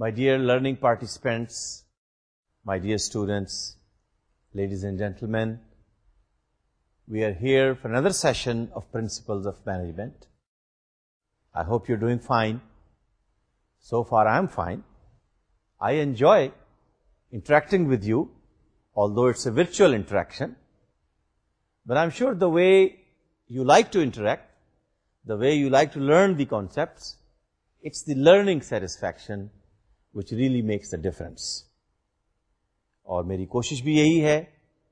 My dear learning participants, my dear students, ladies and gentlemen, we are here for another session of Principles of Management. I hope you're doing fine. So far I am fine. I enjoy interacting with you, although it's a virtual interaction. But I'm sure the way you like to interact, the way you like to learn the concepts, it's the learning satisfaction which really makes the difference. اور میری کوشش بھی یہی ہے,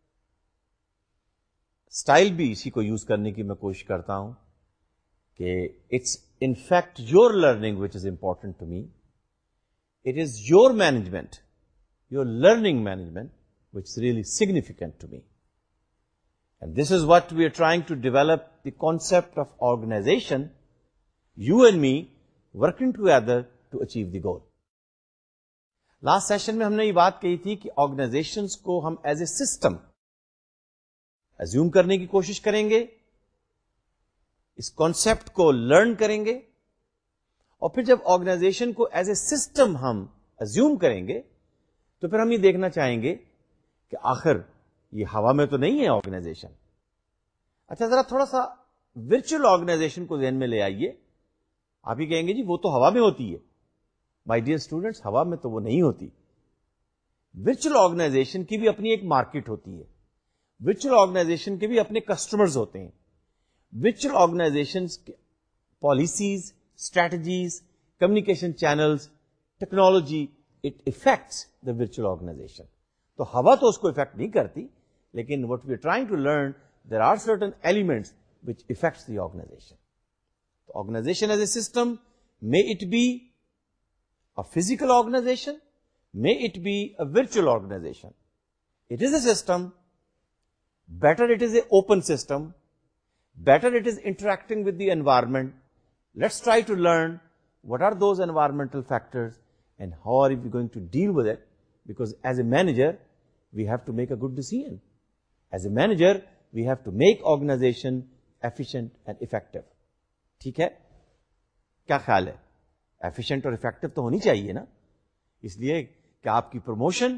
style بھی اسی کو use کرنے کی میں کوشش کرتا ہوں کہ it's in fact your learning which is important to me. It is your management, your learning management which is really significant to me. And this is what we are trying to develop, the concept of organization, you and me working together to achieve the goal. Last session میں ہم نے یہ بات کہی تھی کہ organisations کو ہم ایز اے سسٹم ایزیوم کرنے کی کوشش کریں گے, اس کانسیپٹ کو لرن کریں گے, اور پھر جب آرگنائزیشن کو ایز اے سسٹم ہم ایزیوم کریں گے تو پھر ہم یہ دیکھنا چاہیں گے کہ آخر یہ ہوا میں تو نہیں ہے آرگنائزیشن. اچھا ذرا تھوڑا سا ورچوئل آرگنائزیشن کو ذہن میں لے آئیے. آپ ہی کہیں گے جی وہ تو ہوا میں ہوتی ہے. مائی ڈیئر اسٹوڈنٹس, ہوا میں تو وہ نہیں ہوتی. ورچوئل آرگنائزیشن کی بھی اپنی ایک مارکیٹ ہوتی ہے, ورچوئل آرگنائزیشن کے بھی اپنے کسٹمرز ہوتے ہیں. Virtual organization policies, strategies, communication channels, technology, it affects the virtual organization. تو ہوا تو اس کو افیکٹ نہیں کرتی, لیکن what we are trying to learn there are certain elements which affects the organization. تو organization as a system, may it be a physical organization, may it be a virtual organization. It is a system. Better it is an open system. Better it is interacting with the environment. Let's try to learn what are those environmental factors and how are we going to deal with it. Because as a manager, we have to make a good decision. As a manager, we have to make organization efficient and effective. ٹھیک ہے, کیا خیال ہے؟ Efficient اور effective تو ہونی چاہیے نا, اس لیے کہ آپ کی پروموشن,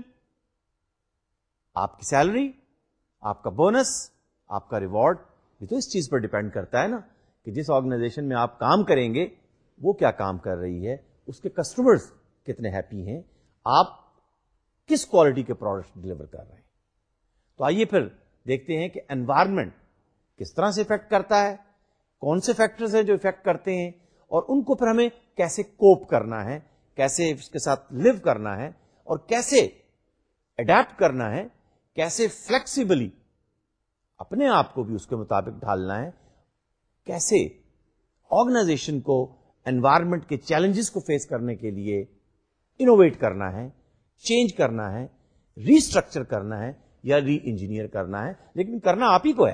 آپ کی سیلری, آپ کا بونس, آپ کا ریوارڈ یہ تو اس چیز پر ڈیپینڈ کرتا ہے نا کہ جس آرگنائزیشن میں آپ کام کریں گے وہ کیا کام کر رہی ہے, اس کے کسٹمرز کتنے ہیپی ہیں, آپ کس کوالٹی کے پروڈکٹ ڈلیور کر رہے ہیں. تو آئیے پھر دیکھتے ہیں کہ انوائرمنٹ کس طرح سے افیکٹ کرتا ہے, کون سے فیکٹرز ہیں جو افیکٹ کرتے ہیں, اور ان کو پھر ہمیں کیسے کوپ کرنا ہے, کیسے اس کے ساتھ لیو کرنا ہے, اور کیسے اڈیپٹ کرنا ہے, کیسے فلیکسیبلی اپنے آپ کو بھی اس کے مطابق ڈھالنا ہے, کیسے آرگنائزیشن کو انوائرمنٹ کے چیلنجز کو فیس کرنے کے لیے انوویٹ کرنا ہے, چینج کرنا ہے, ریسٹرکچر کرنا ہے یا ری انجینئر کرنا ہے, لیکن کرنا آپ ہی کو ہے.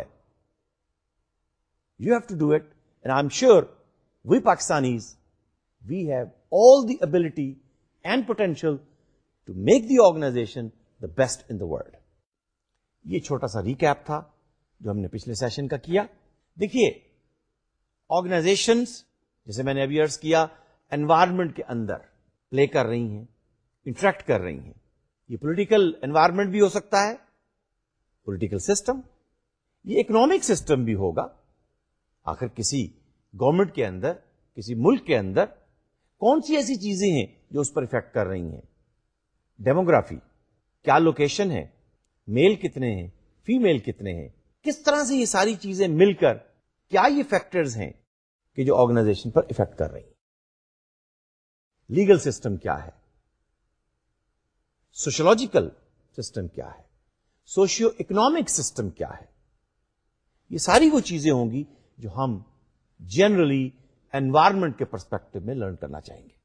You have to do it, and I am sure we Pakistanis, we have all the ability and potential to make the organization the best in the world. یہ چھوٹا سا ریکیپ تھا جو ہم نے پچھلے سیشن کا کیا. دیکھیے آرگنائزیشنز جیسے میں نے ابھی عرض کیا انوائرمنٹ کے اندر پلے کر رہی ہیں, انٹریکٹ کر رہی ہیں. یہ پولیٹیکل انوائرمنٹ بھی ہو سکتا ہے, پولیٹیکل سسٹم, یہ اکنامک سسٹم بھی ہوگا. آخر کسی گورنمنٹ کے اندر, کسی ملک کے اندر کون سی ایسی چیزیں ہیں جو اس پر افیکٹ کر رہی ہیں. ڈیموگرافی, کیا لوکیشن ہے, میل کتنے ہیں, فیمیل کتنے ہیں, کس طرح سے یہ ساری چیزیں مل کر کیا یہ فیکٹرز ہیں کہ جو آرگنائزیشن پر افیکٹ کر رہی ہیں. لیگل سسٹم کیا ہے, سوشولوجیکل سسٹم کیا ہے, سوشیو اکنامک سسٹم کیا ہے. یہ ساری وہ چیزیں ہوں گی جو ہم جنرلی انوائرمنٹ کے پرسپیکٹو میں لرن کرنا چاہیں گے.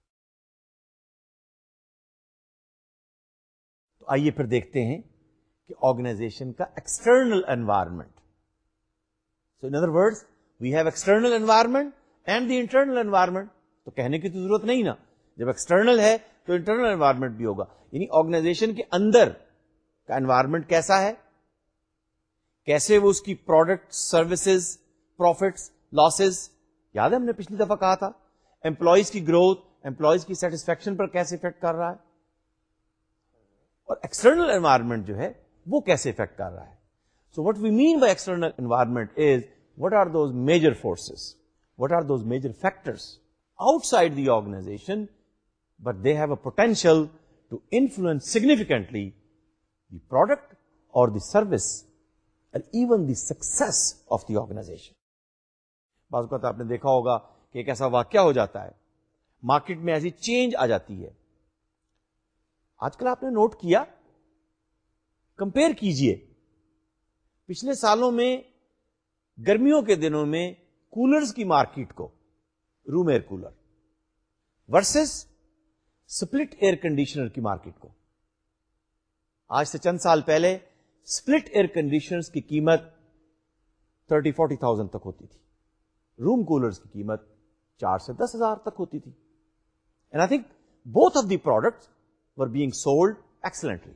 تو آئیے پھر دیکھتے ہیں کہ آرگنائزیشن کا external environment. So in other words we have external environment and the internal environment. تو کہنے کی تو ضرورت نہیں نا, جب ایکسٹرنل ہے تو انٹرنل انوائرمنٹ بھی ہوگا. یعنی آرگنائزیشن کے اندر کا انوائرمنٹ کیسا ہے, کیسے وہ اس کی پروڈکٹ, سروسز, پروفٹس, لاسز, یاد ہے ہم نے پچھلی دفعہ کہا تھا امپلائیز کی گروتھ, امپلائیز کی سیٹسفیکشن پر کیسے افیکٹ کر رہا ہے, اور ایکسٹرنل انوائرمنٹ جو ہے وہ کیسے افیکٹ کر رہا ہے. So what we mean by external environment is what are those major forces, what are those major factors outside the organization, but they have a potential to influence significantly the product or the service and even the success of the organization. بعض اوقات آپ نے دیکھا ہوگا کہ ایک ایسا واقعہ ہو جاتا ہے, مارکیٹ میں ایسی چینج آ جاتی ہے. آج کل آپ نے نوٹ کیا, کمپیئر کیجئے پچھلے سالوں میں گرمیوں کے دنوں میں کولرز کی مارکیٹ کو, room air cooler versus split air conditioner کی مارکیٹ کو. آج سے چند سال پہلے سپلٹ ایئر کنڈیشنرز کی قیمت 30-40,000 تک ہوتی تھی, روم کولرز کی قیمت 4 سے 10,000 تک ہوتی تھی. And I think both of the products were being sold excellently.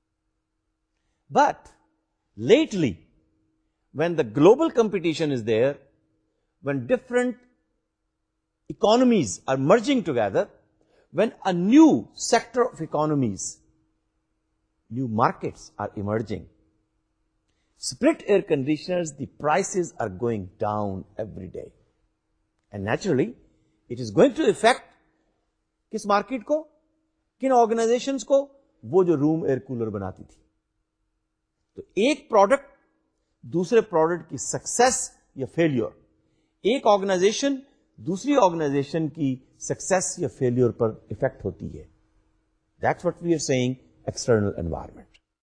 But lately when the global competition is there, when different economies are merging together, when a new sector of economies, new markets are emerging, split air conditioners, the prices are going down every day. And naturally, it is going to affect kis market ko, kin organizations ko, wo jo room air cooler banati thi. تو ایک product دوسرے product کی success یا failure, ایک organization دوسری organization کی success یا failure پر affect ہوتی ہے. That's what we are seeing external environment.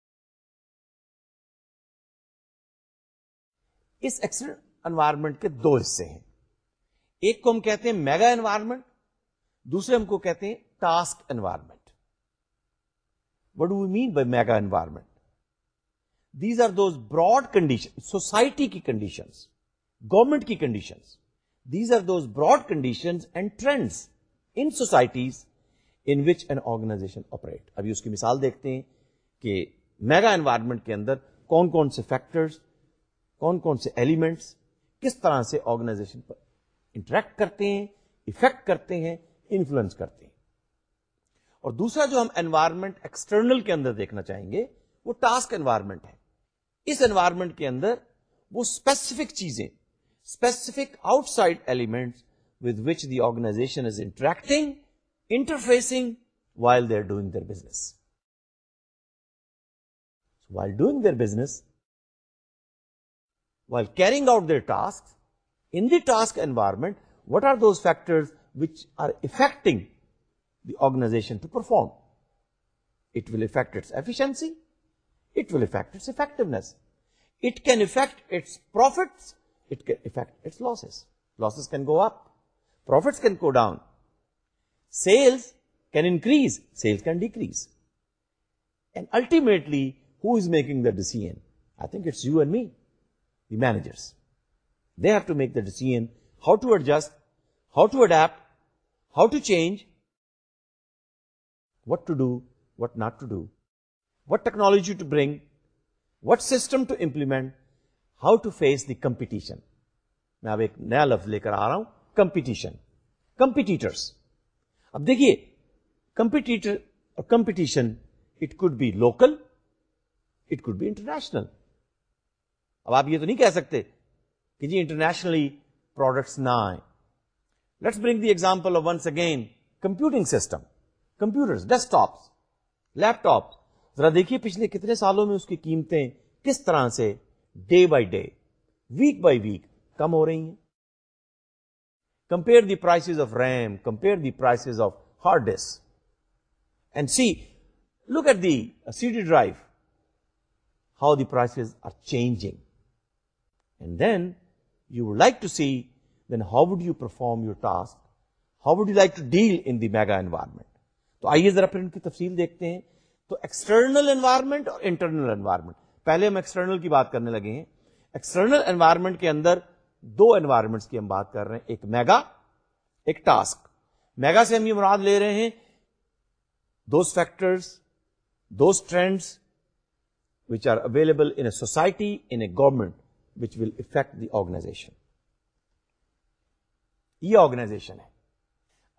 اس ایکسٹرنل انوائرمنٹ کے دو حصے ہیں. ایک کو ہم کہتے ہیں میگا انوائرمنٹ, دوسرے ہم کو کہتے ہیں task environment. What do we mean by mega environment? These are those broad conditions, society کی conditions, government کی conditions. These are those broad conditions and trends in societies in which an organization operate. ابھی اس کی مثال دیکھتے ہیں کہ mega environment کے اندر کون کون سے فیکٹرز, کون کون سے ایلیمنٹس کس طرح سے آرگنائزیشن پر انٹریکٹ کرتے ہیں, افیکٹ کرتے ہیں, انفلوئنس کرتے ہیں. اور دوسرا جو ہم انوائرمنٹ ایکسٹرنل کے اندر دیکھنا چاہیں گے وہ ٹاسک انوائرمنٹ ہے. اس انوائرمنٹ کے اندر وہ اسپیسیفک چیزیں, specific outside elements with which the organization is interacting, interfacing while they are doing their business. So while doing their business, while carrying out their tasks, in the task environment, what are those factors which are affecting the organization to perform? It will affect its efficiency. It will affect its effectiveness. It can affect its profits. It can affect its losses. Losses can go up. Profits can go down. Sales can increase. Sales can decrease. And ultimately, who is making the decision? I think it's you and me, the managers. They have to make the decision how to adjust, how to adapt, how to change, what to do, what not to do, what technology to bring, what system to implement, how to face the competition. میں اب ایک نیا لفظ لے کر آ رہا ہوں, competition, competitors. اب دیکھیے competitor اور competition, it could be local, it could be international. اب آپ یہ تو نہیں کہہ سکتے کہ جی انٹرنیشنلی پروڈکٹس نہ آئیں. Let's bring the example of once again computing system, computers, desktops, laptops. ذرا دیکھیے پچھلے کتنے سالوں میں اس کی قیمتیں کس طرح سے day by day, week by week کم ہو رہی ہیں. Compare the prices of RAM, compare the prices of hard disk and see, look at the C D drive, how the prices are changing. And then you would like to see, then how would you perform your task? How would you like to deal in the mega environment? تو آئیے ذرا پھر ان کی تفصیل دیکھتے ہیں. تو external environment اور انٹرنل انوائرمنٹ, پہلے ہم ایکسٹرنل کی بات کرنے لگے ہیں. ایکسٹرنل انوائرمنٹ کے اندر دو انوائرمنٹس کی ہم بات کر رہے ہیں, ایک میگا, ایک ٹاسک. میگا سے ہم یہ مراد لے رہے ہیں those factors, those trends which are available in a society, in a government, which will affect the organization. یہ آرگنائزیشن ہے.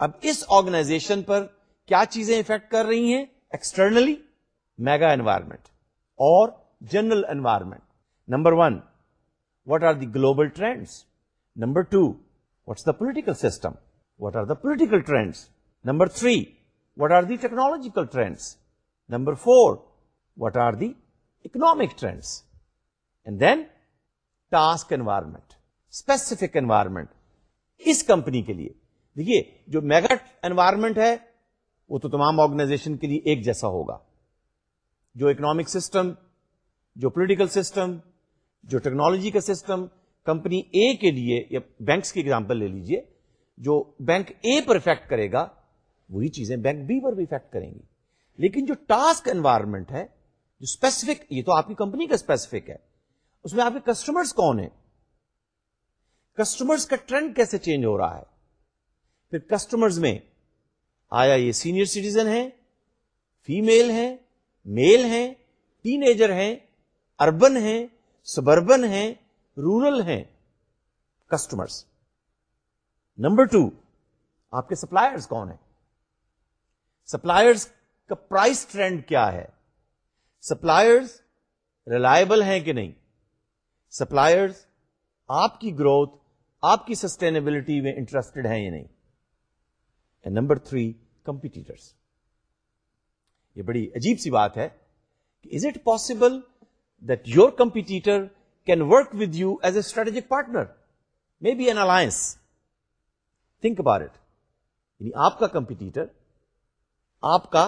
اب اس آرگنائزیشن پر کیا چیزیں افیکٹ کر رہی ہیں ایکسٹرنلی؟ میگا انوائرمنٹ اور general environment. Number 1, what are the global trends? Number 2, what's the political system? What are the political trends? Number 3, what are the technological trends? Number 4, what are the economic trends? And then task environment, specific environment. اس company کے لیے دیکھیے جو mega environment ہے وہ تو تمام organization کے لیے ایک جیسا ہوگا. جو اکنامک سسٹم، جو پولیٹیکل سسٹم، جو ٹیکنالوجی کا سسٹم کمپنی اے کے لیے، یا بینکس کی ایگزامپل لے لیجئے، جو بینک اے پر افیکٹ کرے گا وہی چیزیں بینک بی پر بھی افیکٹ کریں گی. لیکن جو ٹاسک انوائرمنٹ ہے، جو اسپیسیفک، یہ تو آپ کی کمپنی کا اسپیسیفک ہے، اس میں آپ کے کسٹمرز کون ہیں، کسٹمرز کا ٹرینڈ کیسے چینج ہو رہا ہے، پھر کسٹمرز میں آیا یہ سینئر سٹیزن ہیں، فیمیل ہیں، میل ہیں، ٹین ایجر ہیں، اربن ہیں، سبربن ہیں، رورل ہیں کسٹمرز. نمبر 2, آپ کے سپلائرز کون ہیں، سپلائرز کا پرائس ٹرینڈ کیا ہے، سپلائرز ریلائبل ہیں کہ نہیں، سپلائرز آپ کی گروتھ، آپ کی سسٹینیبلٹی میں انٹرسٹڈ ہیں یا نہیں. And number 3, competitors. یہ بڑی عجیب سی بات ہے کہ is it possible that your competitor can work with you as a strategic partner, maybe an alliance. Think about it. یعنی آپ کا کمپیٹیٹر آپ کا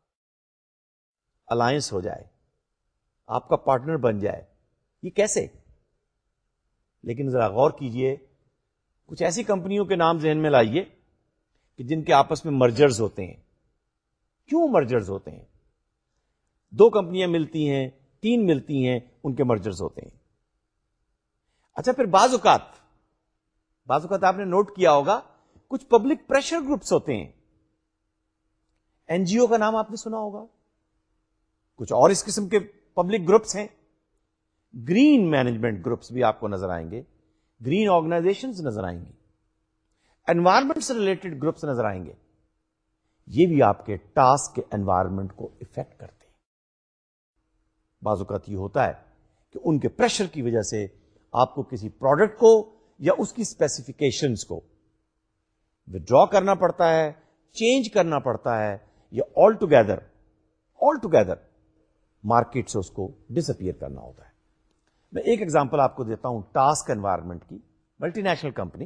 الائنس ہو جائے، آپ کا پارٹنر بن جائے، یہ کیسے؟ لیکن ذرا غور کیجئے، کچھ ایسی کمپنیوں کے نام ذہن میں لائیے کہ جن کے آپس میں مرجرز ہوتے ہیں. کیوں مرجرز ہوتے ہیں؟ 2 کمپنیاں ملتی ہیں، 3 ملتی ہیں، ان کے مرجرز ہوتے ہیں. اچھا پھر بعض اوقات آپ نے نوٹ کیا ہوگا کچھ پبلک پریشر گروپس ہوتے ہیں. این جی او کا نام آپ نے سنا ہوگا، کچھ اور اس قسم کے پبلک گروپس ہیں. گرین مینجمنٹ گروپس بھی آپ کو نظر آئیں گے، گرین آرگنائزیشنز نظر آئیں گی، انوائرمنٹ سے ریلیٹڈ گروپس نظر آئیں گے. یہ بھی آپ کے ٹاسک کے انوائرمنٹ کو افیکٹ کرتے ہیں. بعض اوقات یہ ہوتا ہے کہ ان کے پریشر کی وجہ سے آپ کو کسی پروڈکٹ کو یا اس کی اسپیسیفکیشنز کو وڈرا کرنا پڑتا ہے، چینج کرنا پڑتا ہے، یا آل ٹوگیدر مارکیٹ سے اس کو ڈس اپیئر کرنا ہوتا ہے. میں ایک ایگزامپل آپ کو دیتا ہوں ٹاسک انوائرمنٹ کی. Multinational company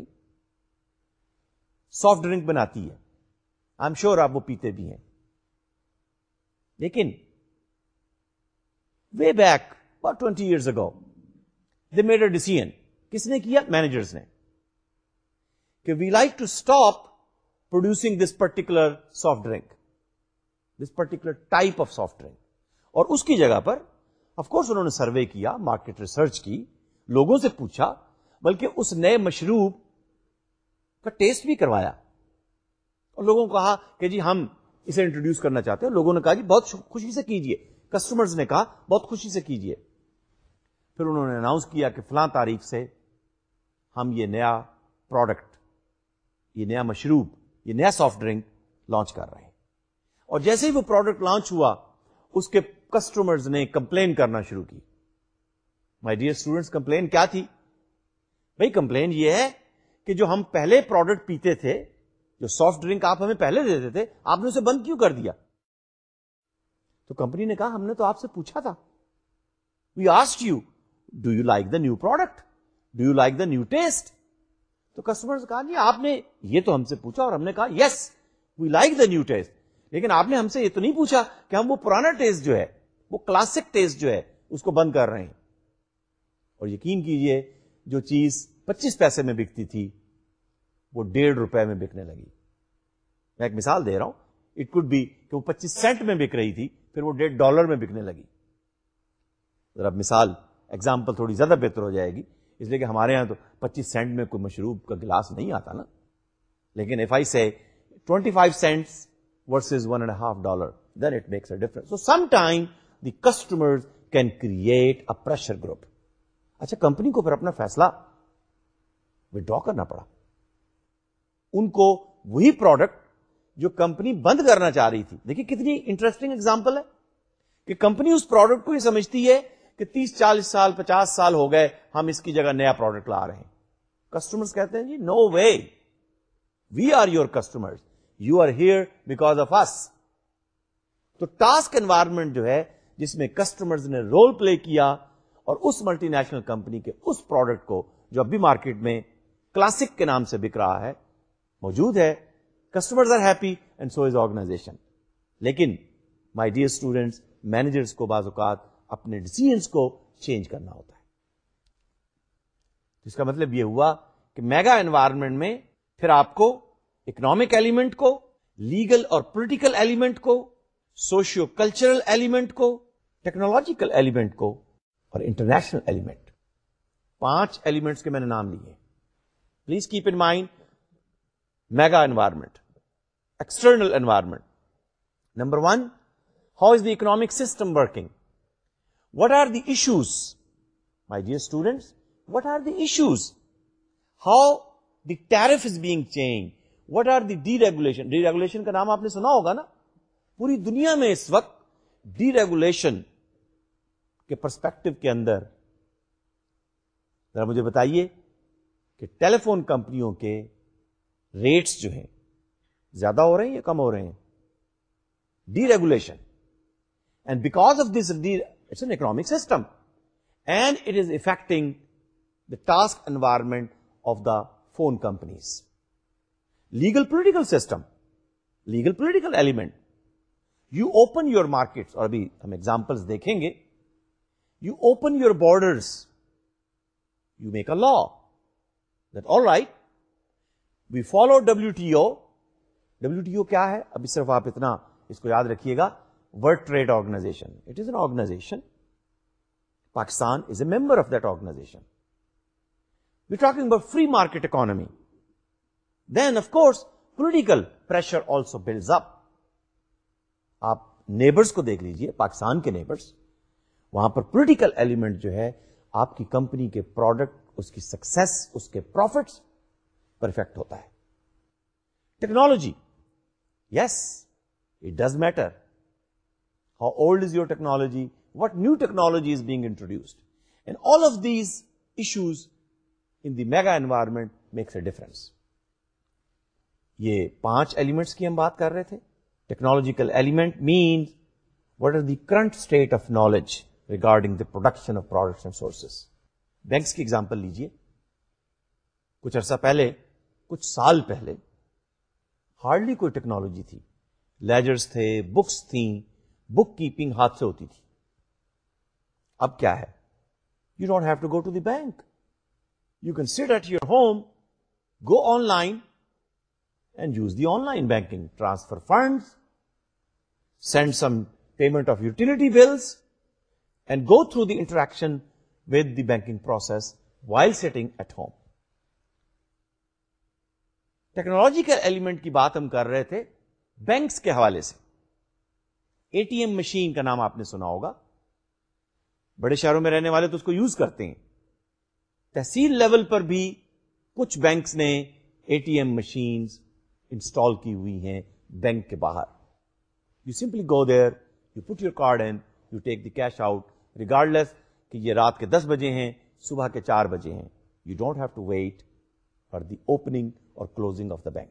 soft drink بناتی ہے، آئی ایم شیور آپ وہ پیتے بھی ہیں. لیکن way back about 20 years ago they made a decision. کس نے کیا؟ مینیجرز نے، کہ we like to stop producing this particular soft drink, this particular type of soft drink. اور اس کی جگہ پر آف کورس انہوں نے سروے کیا، مارکیٹ ریسرچ کی، لوگوں سے پوچھا، بلکہ اس نئے مشروب کا ٹیسٹ بھی کروایا اور لوگوں کو کہا کہ جی ہم اسے انٹروڈیوس کرنا چاہتے ہیں. لوگوں نے کہا جی بہت خوشی سے کیجئے، کسٹمرز نے کہا بہت خوشی سے کیجئے. پھر انہوں نے اناؤنس کیا کہ فلاں تاریخ سے ہم یہ نیا پروڈکٹ، یہ نیا مشروب، یہ نیا سافٹ ڈرنک لانچ کر رہے ہیں. اور جیسے ہی وہ پروڈکٹ لانچ ہوا اس کے کسٹمرز نے کمپلین کرنا شروع کی. مائی ڈیئر اسٹوڈنٹس، کمپلین کیا تھی؟ بھائی کمپلین یہ ہے کہ جو ہم پہلے پروڈکٹ پیتے تھے، جو سافٹ ڈرنک آپ ہمیں پہلے دیتے تھے، آپ نے اسے بند کیوں کر دیا؟ تو کمپنی نے کہا ہم نے تو آپ سے پوچھا تھا، we asked you do you like the new product, do you like the new taste. تو کسٹمر نے کہا جی آپ نے یہ تو ہم سے پوچھا اور ہم نے کہا yes we like the new taste, لیکن آپ نے ہم سے یہ تو نہیں پوچھا کہ ہم وہ پرانا ٹیسٹ جو ہے، وہ کلاسک ٹیسٹ جو ہے، اس کو بند کر رہے ہیں. اور یقین کیجئے جو چیز 25 پیسے میں بکتی تھی وہ 1.5 روپے میں بکنے لگی. میں ایک مثال دے رہا ہوں، اٹ کوڈ بی کہ وہ 25 سینٹ میں بک رہی تھی، پھر وہ $1.5 میں بکنے لگی. ذرا مثال ایگزامپل تھوڑی زیادہ بہتر ہو جائے گی، اس لیے کہ ہمارے یہاں تو 25 سینٹ میں کوئی مشروب کا گلاس نہیں آتا نا. لیکن if I say 25 cents versus $1.5, then it makes a difference. So sometime the customers can create a pressure group. اچھا کمپنی کو پھر اپنا فیصلہ withdraw کرنا پڑا. ان کو وہی پروڈکٹ جو کمپنی بند کرنا چاہ رہی تھی. دیکھیے کتنی انٹرسٹنگ ایگزامپل ہے کہ کمپنی اس پروڈکٹ کو یہ سمجھتی ہے کہ 30-40 سال 50 سال ہو گئے, ہم اس کی جگہ نیا پروڈکٹ لا رہے ہیں. کسٹمرز کہتے ہیں جی no way, we are your customers, you are here because of us. تو ٹاسک انوائرمنٹ جو ہے جس میں کسٹمرز نے رول پلے کیا اور اس ملٹی نیشنل کمپنی کے اس پروڈکٹ کو جو اب بھی مارکیٹ میں کلاسک کے نام سے بک رہا ہے موجود ہے, customers are happy and so is organization. لیکن مائی ڈیئر اسٹوڈنٹس, مینیجرز کو بعض اوقات اپنے ڈیسیژنز کو چینج کرنا ہوتا ہے. اس کا مطلب یہ ہوا کہ میگا انوائرمنٹ میں پھر آپ کو اکنامک ایلیمنٹ کو, لیگل اور پولیٹیکل ایلیمنٹ کو, سوشیو کلچرل ایلیمنٹ کو, ٹیکنالوجیکل ایلیمنٹ کو اور انٹرنیشنل ایلیمنٹ, 5 ایلیمنٹس کے میں نے نام لیے. Please keep in mind mega environment, external environment. Number 1, how is the economic system working? What are the issues? My dear students, what are the issues? How the tariff is being changed? What are the deregulation? Deregulation کا نام آپ نے سنا ہوگا نا. پوری دنیا میں اس وقت ڈی ریگولیشن کے پرسپیکٹو کے اندر ذرا مجھے بتائیے کہ ٹیلی فون کمپنیوں کے ریٹس جو ہیں زیادہ ہو رہے ہیں یا کم ہو رہے ہیں؟ Deregulation. And because of this, it's an economic system. And it is affecting the task environment of the phone companies. Legal political system. Legal political element. You open your markets, اور ابھی ہم examples دیکھیں گے. You open your borders. You make a law. That all right, we follow WTO. WTO کیا ہے؟ ابھی صرف آپ اتنا اس کو یاد رکھیے گا. World Trade Organization. It is an organization. Pakistan is a member of that organization. We're talking about free market economy. Then, of course, political pressure also builds up. آپ نیبرز کو دیکھ لیجئے, پاکستان کے نیبرز, وہاں پر پولیٹیکل ایلیمنٹ جو ہے آپ کی کمپنی کے پروڈکٹ, اس کی سکسیس, اس کے پروفٹس پر افیکٹ ہوتا ہے. Technology, yes, it does matter. How old is your technology? What new technology is being introduced? And all of these issues in the mega environment makes a difference. یہ 5 elements کی ہم بات کر رہے تھے. Technological element means what are the current state of knowledge regarding the production of products and sources. Banks کی example لیجئے. کچھ عرصہ پہلے, کچھ سال پہلے ہارڈلی کوئی ٹیکنالوجی تھی. لیجرز تھے, بکس تھیں, بک کیپنگ ہاتھ سے ہوتی تھی. اب کیا ہے؟ You don't have to go to the bank. You can sit at your home, go online and use the online banking, transfer funds, send some payment of utility bills and go through the interaction with the banking process while sitting at home. Technological element کی بات ہم کر رہے تھے banks کے حوالے سے. اے T M machine کا نام آپ نے سنا ہوگا. بڑے شہروں میں رہنے والے تو اس کو یوز کرتے ہیں. تحصیل لیول پر بھی کچھ بینکس نے A T M machines install کی ہوئی ہیں بینک کے باہر. You simply go there, you put your card in, you take the cash out, regardless کہ یہ رات کے 10 بجے ہیں, صبح کے 4 بجے ہیں. You don't have to wait for the opening اور کلوزنگ آف دا بینک.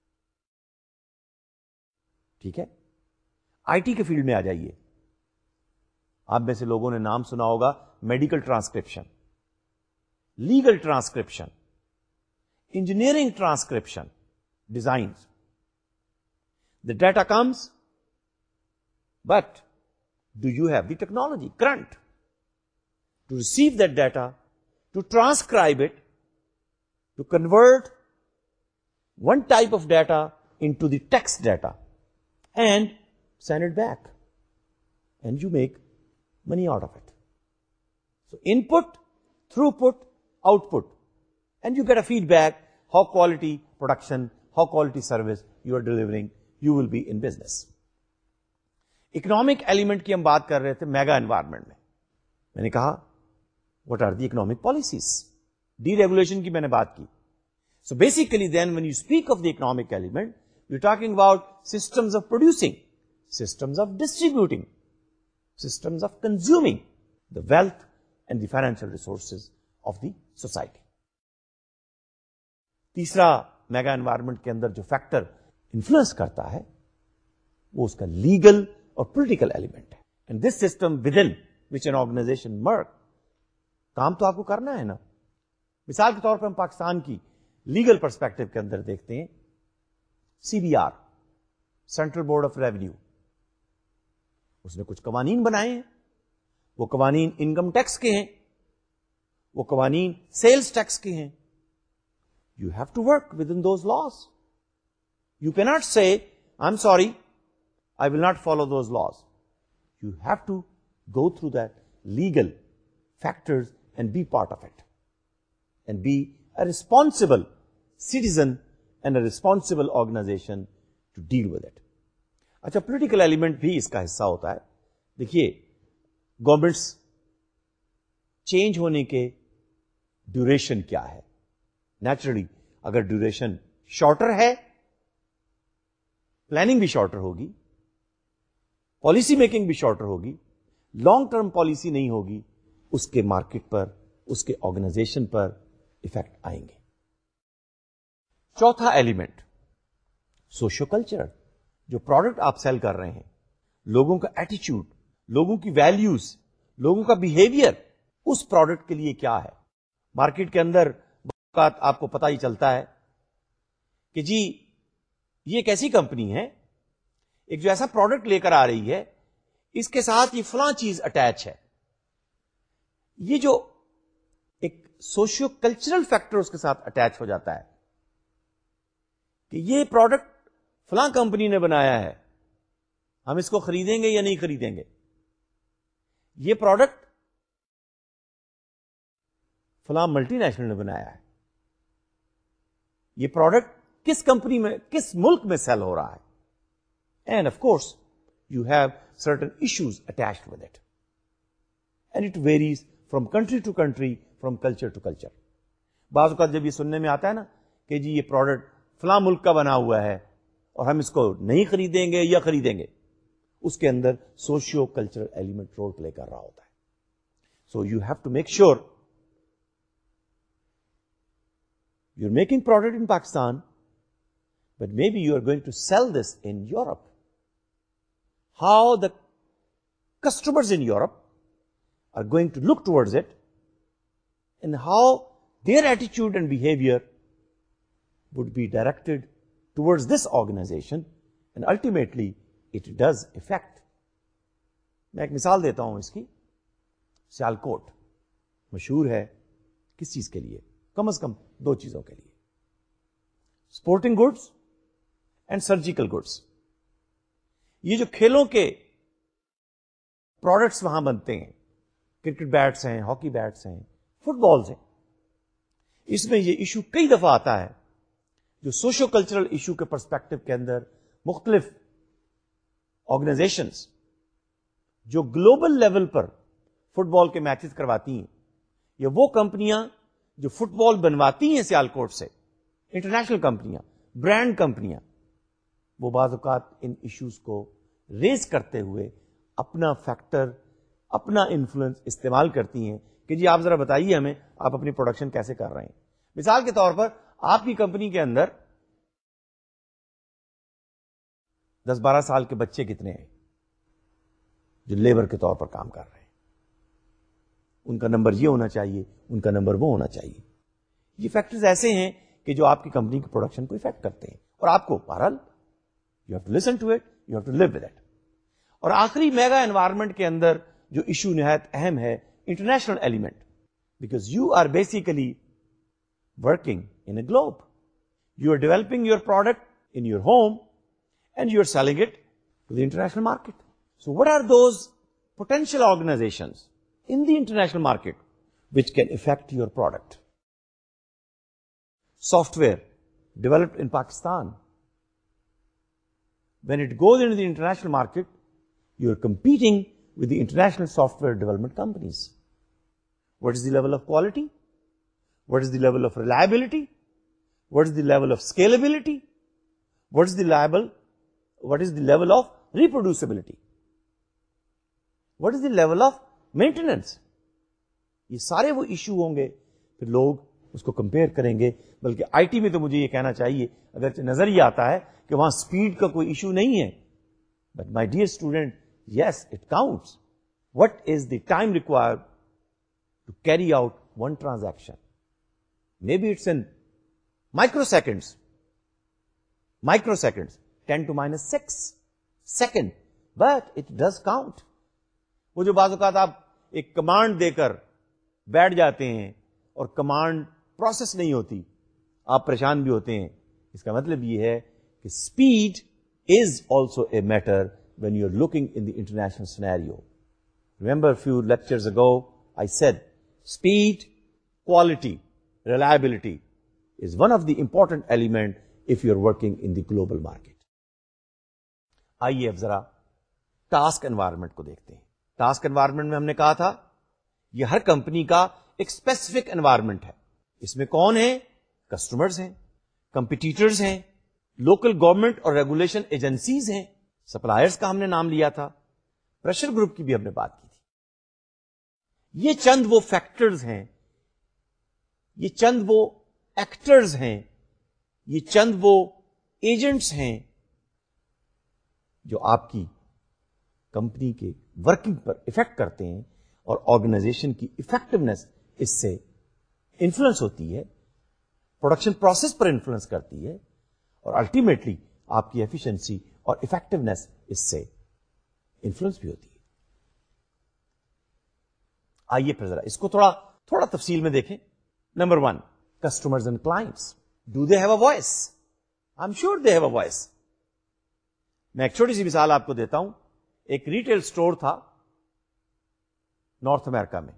ٹھیک ہے. آئی ٹی کے فیلڈ میں آ جائیے. آپ میں سے لوگوں نے نام سنا ہوگا medical transcription, legal transcription, engineering transcription, designs. The data comes, but do you have the technology current to receive that data, to transcribe it, to convert one type of data into the text data and send it back, and you make money out of it. So input, throughput, output, and you get a feedback how quality production, how quality service you are delivering. You will be in business. Economic element کی ہم بات کر رہے تھے mega environment میں. میں نے کہا what are the economic policies. Deregulation کی میں نے بات کی. So basically then when you speak of the economic element, you're talking about systems of producing, systems of distributing, systems of consuming the wealth and the financial resources of the society. تیسرا mega environment کے اندر جو factor influence کرتا ہے وہ اس کا legal اور political element ہے. And this system within which an organization work, کام تو آپ کو کرنا ہے نا. مثال کے طور پر ہم پاکستان کی لیگل پرسپیکٹو کے اندر دیکھتے ہیں C B R, central board of revenue, اس نے کچھ قوانین بنائے ہیں. وہ قوانین انکم ٹیکس کے ہیں, وہ قوانین سیلز ٹیکس کے ہیں. You have to work within those laws. You cannot say, I'm sorry, I will not follow those laws. You have to go through that legal factors and be part of it. And be a responsible citizen and a responsible organization to deal with it. اچھا, political element بھی اس کا حصہ ہوتا ہے. دیکھیے, governments change ہونے کے ڈیوریشن کیا ہے. نیچرلی اگر ڈیوریشن شارٹر ہے, پلاننگ بھی شارٹر ہوگی, پالیسی میکنگ بھی شارٹر ہوگی, لانگ ٹرم پالیسی نہیں ہوگی, اس کے مارکیٹ پر, اس کے آرگنائزیشن پر ایفیکٹ آئیں گے. چوتھا ایلیمنٹ سوشو کلچر. جو پروڈکٹ آپ سیل کر رہے ہیں, لوگوں کا ایٹیچیوڈ, لوگوں کی ویلیوز, لوگوں کا بیہیویئر اس پروڈکٹ کے لیے کیا ہے. مارکیٹ کے اندر آپ کو پتا ہی چلتا ہے کہ جی یہ ایک ایسی کمپنی ہے, ایک جو ایسا پروڈکٹ لے کر آ رہی ہے, اس کے ساتھ یہ فلاں چیز اٹیچ ہے. یہ جو ایک سوشیو کلچرل فیکٹر اس کے ساتھ اٹیچ ہو جاتا ہے کہ یہ پروڈکٹ فلاں کمپنی نے بنایا ہے, ہم اس کو خریدیں گے یا نہیں خریدیں گے. یہ پروڈکٹ فلاں ملٹی نیشنل نے بنایا ہے, یہ پروڈکٹ کس کمپنی میں, کس ملک میں سیل ہو رہا ہے. And of course you have certain issues attached with it, and it varies from country to country, from culture to culture. بعض اوقات جب یہ سننے میں آتا ہے نا کہ جی یہ پروڈکٹ فلاں ملک کا بنا ہوا ہے اور ہم اس کو نہیں خریدیں گے یا خریدیں گے, اس کے اندر socio cultural element role play کر رہا ہوتا ہے. So you have to make sure you're making product in Pakistan, but maybe you are going to sell this in Europe. How the customers in Europe are going to look towards it, and how their attitude and behavior would be directed towards this organization, and ultimately it does affect. میں ایک مثال دیتا ہوں اس کی. سیالکوٹ مشہور ہے کس چیز کے لیے؟ کم از کم دو چیزوں کے لیے, sporting goods and surgical goods. یہ جو کھیلوں کے پروڈکٹس وہاں بنتے ہیں, کرکٹ بیٹس ہیں, ہاکی بیٹس ہیں, فٹ بالز ہیں, اس میں یہ ایشو کئی دفعہ آتا ہے جو سوشو کلچرل ایشو کے پرسپیکٹو کے اندر مختلف آرگنائزیشنز جو گلوبل لیول پر فٹ بال کے میچز کرواتی ہیں, یا وہ کمپنیاں جو فٹ بال بنواتی ہیں سیالکوٹ سے, انٹرنیشنل کمپنیاں, برانڈ کمپنیاں, وہ بعض اوقات ان ایشوز کو ریز کرتے ہوئے اپنا فیکٹر, اپنا انفلوئنس استعمال کرتی ہیں کہ جی آپ ذرا بتائیے ہمیں آپ اپنی پروڈکشن کیسے کر رہے ہیں. مثال کے طور پر آپ کی کمپنی کے اندر 10-12 سال کے بچے کتنے ہیں جو لیبر کے طور پر کام کر رہے ہیں, ان کا نمبر یہ ہونا چاہیے, ان کا نمبر وہ ہونا چاہیے. یہ فیکٹرز ایسے ہیں کہ جو آپ کی کمپنی کی پروڈکشن کو افیکٹ کرتے ہیں, اور آپ کو بہرحال you have to listen to it, you have to live with it. اور آخری میگا انوائرمنٹ کے اندر جو ایشو نہایت اہم ہے, international element, because you are basically working in a globe. You are developing your product in your home and you are selling it to the international market. So what are those potential organizations in the international market which can affect your product? Software developed in Pakistan, when it goes into the international market, you are competing with the international software development companies. What is the level of quality? What is the level of reliability? What is the level of scalability? What is the level of reproducibility? What is the level of maintenance? یہ سارے وہ issue ہوں گے, پھر لوگ اس کو compare کریں گے. بلکہ آئی ٹی میں تو مجھے یہ کہنا چاہیے, اگرچہ نظر یہ آتا ہے کہ وہاں سپیڈ کا کوئی ایشو نہیں ہے, but my dear student, yes it counts. What is the time required to carry out one transaction? Maybe it's in microseconds, 10 to minus 6 second, but it does count. وہ جو بعض اوقات آپ ایک کمانڈ دے کر بیٹھ جاتے ہیں اور کمانڈ پروسیس نہیں ہوتی, آپ پریشان بھی ہوتے ہیں. اس کا مطلب یہ ہے کہ speed is also a matter when you're looking in the international scenario. Remember a few lectures ago I said speed, quality, reliability is one of the important element if you're working in the global market. آئیے اب ذرا task environment کو دیکھتے ہیں. Task environment میں ہم نے کہا تھا یہ ہر کمپنی کا ایک اسپیسیفک انوائرمنٹ ہے. اس میں کون ہیں؟ کسٹمرز ہیں, کمپٹیٹرز ہیں, لوکل گورنمنٹ اور ریگولیشن ایجنسیز ہیں, سپلائرز کا ہم نے نام لیا تھا, پریشر گروپ کی بھی ہم نے بات کی تھی. یہ چند وہ فیکٹرز ہیں, یہ چند وہ ایکٹرز ہیں, یہ چند وہ ایجنٹس ہیں جو آپ کی کمپنی کے ورکنگ پر افیکٹ کرتے ہیں اور آرگنائزیشن کی افیکٹونیس اس سے انفلوئنس ہوتی ہے, پروڈکشن پروسیس پر انفلوئنس کرتی ہے, اور الٹیمیٹلی آپ کی ایفیشنسی اور افیکٹونیس اس سے انفلوئنس بھی ہوتی ہے. آئیے پھر ذرا اس کو تھوڑا تفصیل میں دیکھیں. Number 1, customers and clients. Do they have a voice? I'm sure they have a voice. میں ایک چھوٹی سی مثال آپ کو دیتا ہوں. ایک ریٹیل سٹور تھا نارتھ امریکہ میں.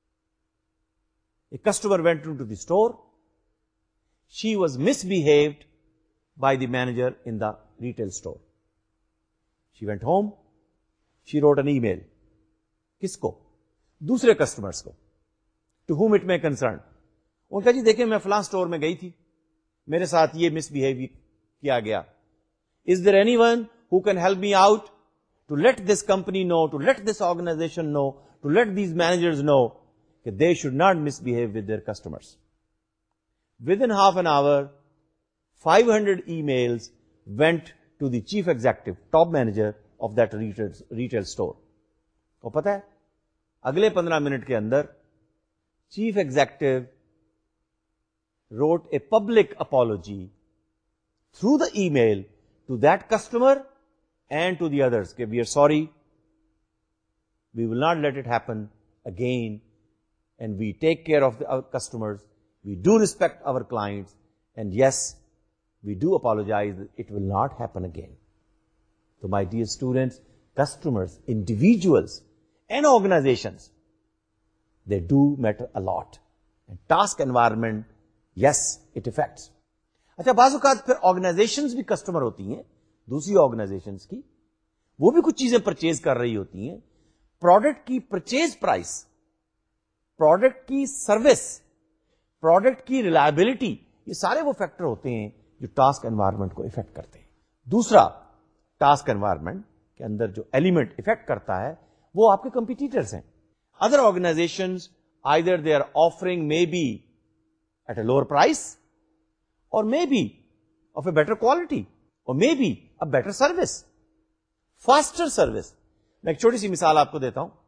A customer went into the store. She was misbehaved by the manager in the retail store. She went home. She wrote an email. کس کو؟ دوسرے کسٹمرز کو. To whom it may concern. ان کا جی دیکھیں میں فلاں store میں گئی تھی, میرے ساتھ یہ مس بہیو کیا گیا. Is there anyone who can help me out to let this company know, to let this organization know, to let these managers know that they should not misbehave with their customers? Within half an hour, 500 emails went to the chief executive, top manager of that retail store. اور پتہ ہے اگلے 15 منٹ کے اندر chief executive wrote a public apology through the email to that customer and to the others. Okay, we are sorry. We will not let it happen again. And we take care of our customers. We do respect our clients. And yes, we do apologize that it will not happen again. So my dear students, customers, individuals and organizations, they do matter a lot. And task environment, yes, it affects. اچھا بعض اوقات پھر organisations بھی customer ہوتی ہیں, دوسری organisations کی, وہ بھی کچھ چیزیں پرچیز کر رہی ہوتی ہیں. پروڈکٹ کی پرچیز پرائس, پروڈکٹ کی سروس, پروڈکٹ کی ریلائبلٹی, یہ سارے وہ فیکٹر ہوتے ہیں جو ٹاسک انوائرمنٹ کو افیکٹ کرتے ہیں. دوسرا ٹاسک انوائرمنٹ کے اندر جو ایلیمنٹ افیکٹ کرتا ہے وہ آپ کے کمپیٹیٹرز ہیں. Other organizations either they are offering maybe at a lower price, or maybe of a better quality, or maybe a better service, faster service. میں ایک چھوٹی سی مثال آپ کو دیتا ہوں.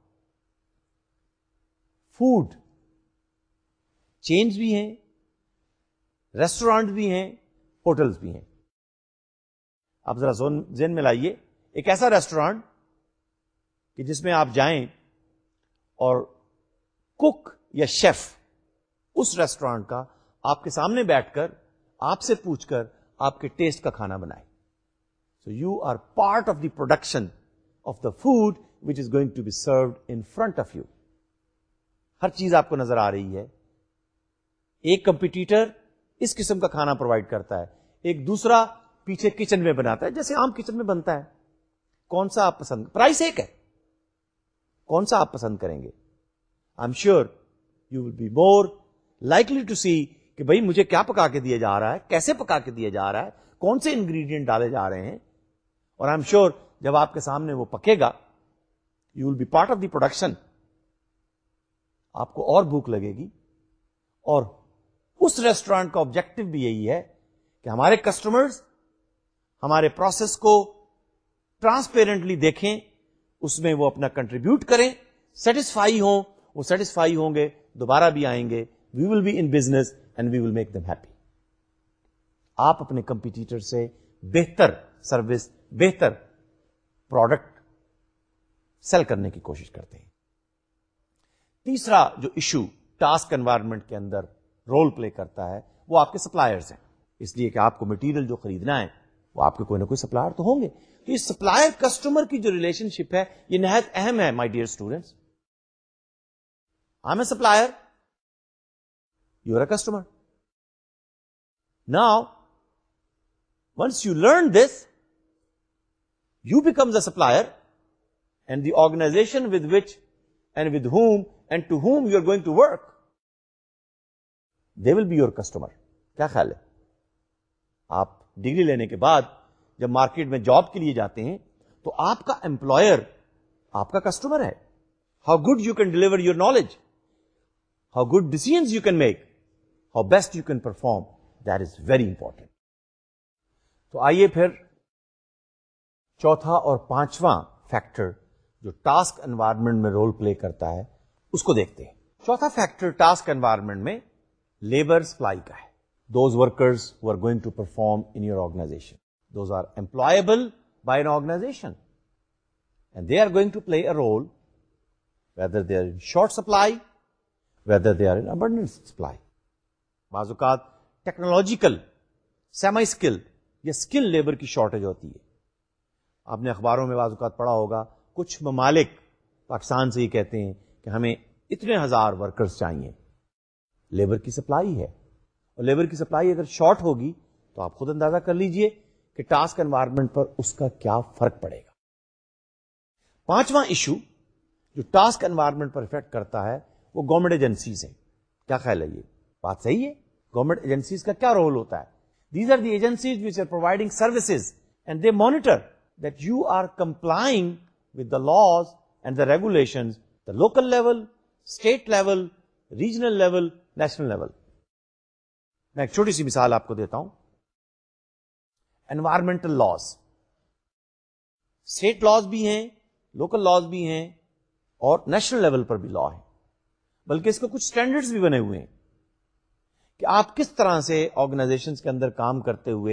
فوڈ چینز بھی ہیں, ریسٹورانٹ بھی ہیں, ہوٹلز بھی ہیں. آپ ذرا ذہن میں لائیے ایک ایسا ریسٹورانٹ کہ جس میں آپ جائیں اور کک یا شیف اس ریسٹورانٹ کا آپ کے سامنے بیٹھ کر آپ سے پوچھ کر آپ کے ٹیسٹ کا کھانا بنائے. So you are part of the production of the food which is going to be served in front of you. ہر چیز آپ کو نظر آ رہی ہے. ایک کمپیٹیٹر اس قسم کا کھانا پرووائڈ کرتا ہے, ایک دوسرا پیچھے کچن میں بناتا ہے جیسے عام کچن میں بنتا ہے. کون سا آپ پسند, پرائس ایک ہے, کون سا آپ پسند کریں گے؟ I'm sure you will be more likely to see کہ بھئی مجھے کیا پکا کے دیا جا رہا ہے, کیسے پکا کے دیا جا رہا ہے, کون سے انگریڈینٹ ڈالے جا رہے ہیں. اور آئی ایم شیور جب آپ کے سامنے وہ پکے گا, you will be part of the production, آپ کو اور بھوک لگے گی. اور اس ریسٹورانٹ کا آبجیکٹو بھی یہی ہے کہ ہمارے کسٹمرز ہمارے پروسیس کو ٹرانسپیرنٹلی دیکھیں, اس میں وہ اپنا کنٹریبیوٹ کریں, سیٹسفائی ہوں, وہ سیٹسفائی ہوں گے, دوبارہ بھی آئیں گے. We will be in business and we will make them happy. آپ اپنے کمپیٹیٹر سے بہتر سروس, بہتر پروڈکٹ سیل کرنے کی کوشش کرتے ہیں. تیسرا جو ایشو ٹاسک انوائرمنٹ کے اندر رول پلے کرتا ہے وہ آپ کے سپلائرز ہیں. اس لیے کہ آپ کو مٹیریل جو خریدنا ہے وہ آپ کے کوئی نہ کوئی سپلائر تو ہوں گے. تو یہ سپلائر کسٹمر کی جو ریلیشن شپ ہے یہ نہایت اہم ہے. My dear students, I am a supplier, you are a customer. Now once you learn this, you become the supplier, and the organization with which and with whom and to whom you are going to work, they will be your customer. کیا خیال ہے؟ آپ degree لینے کے بعد جب market میں job کے لیے جاتے ہیں تو آپ کا امپلائر آپ کا کسٹمر ہے. How good you can deliver your knowledge, how good decisions you can make, how best you can perform, that is very important. تو آئیے پھر چوتھا اور پانچواں فیکٹر جو ٹاسک انوائرمنٹ میں رول پلے کرتا ہے اس کو دیکھتے ہیں. چوتھا فیکٹر ٹاسک انوائرمنٹ میں لیبر سپلائی کا ہے. Those workers who are going to perform in your organisation, those are employable by an organisation and they are going to play a role whether they are in short supply, whether they are in abundant supply. بعض اوقات technological semi skill یا skill labour کی shortage ہوتی ہے. آپ نے اخباروں میں بعض اوقات پڑھا ہوگا کچھ ممالک پاکستان سے ہی کہتے ہیں کہ ہمیں اتنے ہزار ورکرز چاہیے. لیبر کی سپلائی ہے, اور لیبر کی سپلائی اگر شارٹ ہوگی تو آپ خود اندازہ کر لیجئے کہ ٹاسک انوائرمنٹ پر اس کا کیا فرق پڑے گا. پانچواں ایشو جو ٹاسک انوائرمنٹ پر افیکٹ کرتا ہے وہ گورنمنٹ ایجنسیز ہیں. کیا خیال ہے؟ یہ بات صحیح ہے؟ گورنمنٹ ایجنسیز کا کیا رول ہوتا ہے؟ These are the agencies which are providing services, and they monitor that you are complying with the laws and the regulations, the local level, state level, regional level, national level. میں ایک چھوٹی سی مثال آپ کو دیتا ہوں. انوائرمنٹل لاز, اسٹیٹ لاز بھی ہیں, لوکل لاز بھی ہیں, اور نیشنل لیول پر بھی لا ہے. بلکہ اس کے کچھ اسٹینڈرڈز بھی بنے ہوئے ہیں کہ آپ کس طرح سے آرگنائزیشنز کے اندر کام کرتے ہوئے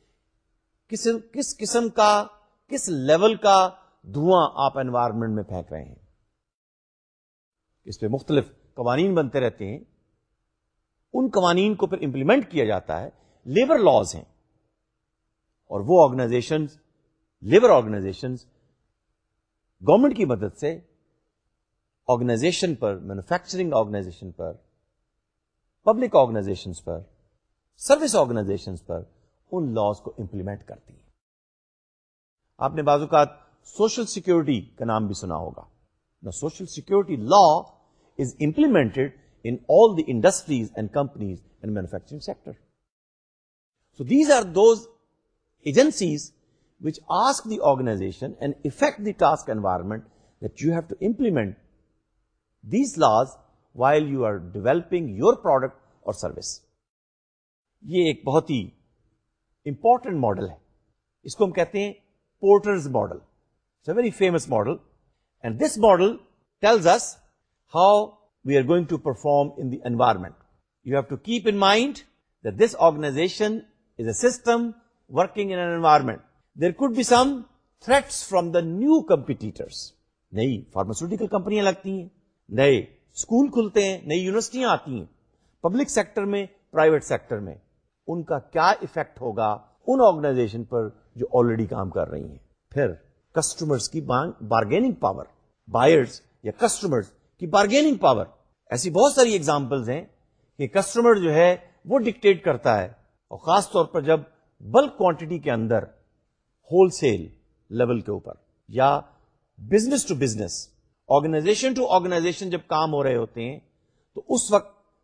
کس قسم کا, کس لیول کا دھواں آپ انوائرمنٹ میں پھینک رہے ہیں. اس پہ مختلف قوانین بنتے رہتے ہیں. ان قوانین کو پھر امپلیمنٹ کیا جاتا ہے. لیبر لاز ہیں, اور وہ آرگنائزیشنز, لیبر آرگنائزیشنز گورنمنٹ کی مدد سے آرگنائزیشن پر, مینوفیکچرنگ آرگنائزیشن پر, پبلک آرگنائزیشنز پر, سروس آرگنائزیشنز پر ان لاز کو امپلیمنٹ کرتی ہیں. آپ نے بعض اوقات سوشل سیکورٹی کا نام بھی سنا ہوگا. Social security law is implemented in all the industries and companies and manufacturing sector. So these are those agencies which ask the organization and affect the task environment that you have to implement these laws while you are developing your product or service. یہ ایک بہت ہی important model ہے. اس کو ہم کہتے ہیں Porter's model. It's a very famous model, and this model tells us how we are going to perform in the environment. You have to keep in mind that this organization is a system working in an environment. There could be some threats from the new competitors. نئی pharmaceutical کمپنیاں لگتی ہیں, نئے school کھلتے ہیں, نئی یونیورسٹیاں آتی ہیں, پبلک سیکٹر میں, پرائیویٹ سیکٹر میں. ان کا کیا ایفیکٹ ہوگا ان آرگنائزیشن پر جو آلریڈی کام کر رہی ہیں. پھر کسٹمرز کی بارگیننگ پاور, بائرز یا کسٹمرز کی بارگیننگ پاور. ایسی بہت ساری ایگزامپلز ہیں کہ کسٹمر جو ہے وہ ڈکٹیٹ کرتا ہے, اور خاص طور پر جب بلک کوانٹٹی کے اندر ہول سیل لیول کے اوپر یا business to business, organisation to organisation جب کام ہو رہے ہوتے ہیں تو اس وقت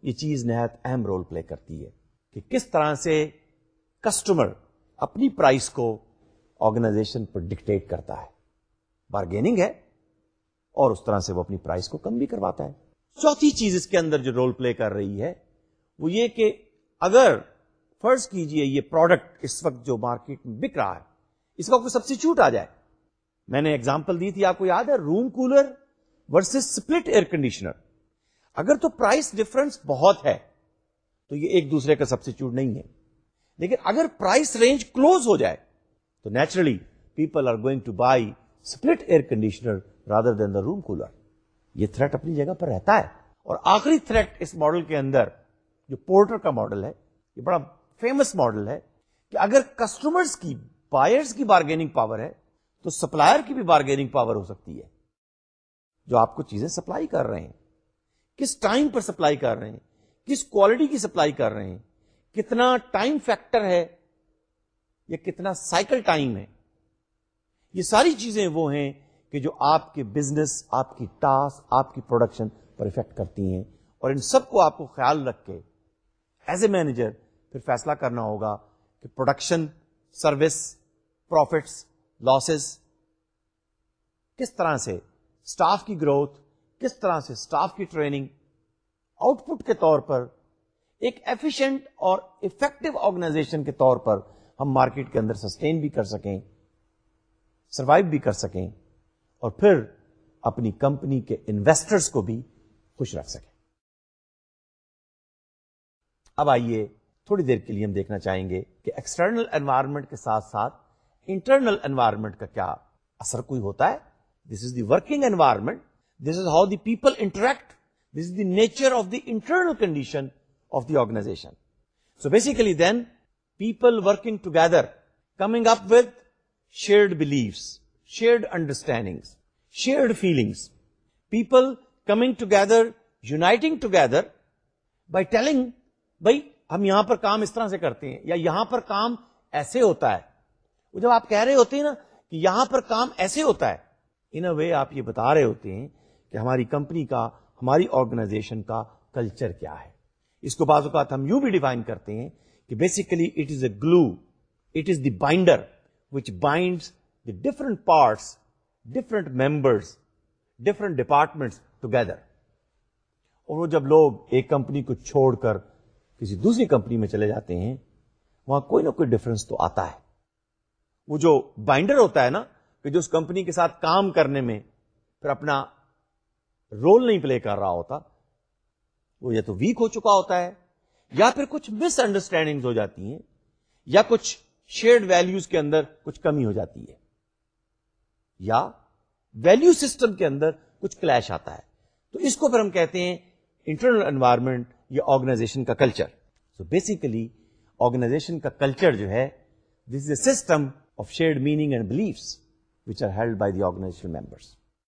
یہ چیز نہایت اہم رول پلے کرتی ہے کہ کس طرح سے کسٹمر اپنی پرائس کو آرگنائزیشن پر ڈکٹیٹ کرتا ہے. بارگیننگ ہے اور اس طرح سے وہ اپنی پرائس کو کم بھی کرواتا ہے. چوتھی چیز اس کے اندر جو رول پلے کر رہی ہے وہ یہ کہ اگر فرض کیجئے یہ پروڈکٹ اس وقت جو مارکیٹ میں بک رہا ہے اس کا کوئی سبسٹیچیوٹ آ جائے. میں نے اگزامپل دی تھی آپ کو یاد ہے, room cooler versus split air conditioner. اگر تو پرائس ڈفرنس بہت ہے تو یہ ایک دوسرے کا سبسٹیچیوٹ نہیں ہے, لیکن اگر پرائس رینج کلوز ہو جائے تو naturally people are going to buy split air conditioner rather than the room cooler. یہ تھریٹ اپنی جگہ پر رہتا ہے. اور آخری تھریٹ اس ماڈل کے اندر جو پورٹر کا ماڈل ہے, یہ بڑا فیمس ماڈل ہے کہ اگر کسٹمرز کی, بائرز کی بارگیننگ پاور ہے تو سپلائر کی بھی بارگیننگ پاور ہو سکتی ہے. جو آپ کو چیزیں سپلائی کر رہے ہیں, کس ٹائم پر سپلائی کر رہے ہیں, کس کوالٹی کی سپلائی کر رہے ہیں, کتنا ٹائم فیکٹر ہے یا کتنا سائیکل ٹائم ہے, یہ ساری چیزیں وہ ہیں کہ جو آپ کے بزنس, آپ کی ٹاسک, آپ کی پروڈکشن پر افیکٹ کرتی ہیں. اور ان سب کو آپ کو خیال رکھ کے ایز اے مینیجر پھر فیصلہ کرنا ہوگا کہ پروڈکشن, سروس, پروفٹس, لاسز, کس طرح سے اسٹاف کی گروتھ, کس طرح سے اسٹاف کی ٹریننگ, آؤٹ پٹ کے طور پر ایک ایفیشینٹ اور افیکٹو آرگنائزیشن کے طور پر ہم مارکیٹ کے اندر سسٹین بھی کر سکیں, سروائیو بھی کر سکیں, اور پھر اپنی کمپنی کے انویسٹرز کو بھی خوش رکھ سکیں. اب آئیے تھوڑی دیر کے لیے ہم دیکھنا چاہیں گے کہ ایکسٹرنل انوائرمنٹ کے ساتھ ساتھ انٹرنل انوائرمنٹ کا کیا اثر کوئی ہوتا ہے. This is the working environment, this is how the people interact, this is the nature of the internal condition of the organisation. So basically then people working together, coming up with shared beliefs, shared understandings, shared feelings. People coming together, uniting together by telling, bhai, hum yahan par kaam is tarah se karte hain, ya yahan par kaam aise hota hai. وہ جب آپ کہہ رہے ہوتے ہیں نا کہ یہاں پر کام ایسے ہوتا ہے, in a way آپ یہ بتا رہے ہوتے ہیں کہ ہماری کمپنی کا, ہماری آرگنائزیشن کا کلچر کیا ہے. اس کو بعض اوقات ہم یوں بھی ڈیفائن کرتے ہیں کہ basically it is a glue, it is the binder which binds the different parts, different members, different departments together. اور وہ جب لوگ ایک کمپنی کو چھوڑ کر کسی دوسری کمپنی میں چلے جاتے ہیں, وہاں کوئی نہ کوئی ڈفرنس تو آتا ہے. وہ جو بائنڈر ہوتا ہے نا, کہ جو اس کمپنی کے ساتھ کام کرنے میں پھر اپنا رول نہیں پلے کر رہا ہوتا, وہ یا تو ویک ہو چکا ہوتا ہے, یا پھر کچھ مس انڈرسٹینڈنگ ہو جاتی ہیں, یا کچھ شیئرڈ ویلیوز کے اندر کچھ کمی ہو جاتی ہے, یا ویلیو سسٹم کے اندر کچھ کلیش آتا ہے. تو اس کو پھر ہم کہتے ہیں انٹرنل انوائرمنٹ یا آرگنائزیشن کا کلچر. سو بیسیکلی آرگنائزیشن کا کلچر جو ہے, this is a system of shared meaning and beliefs which are held by the organisation members.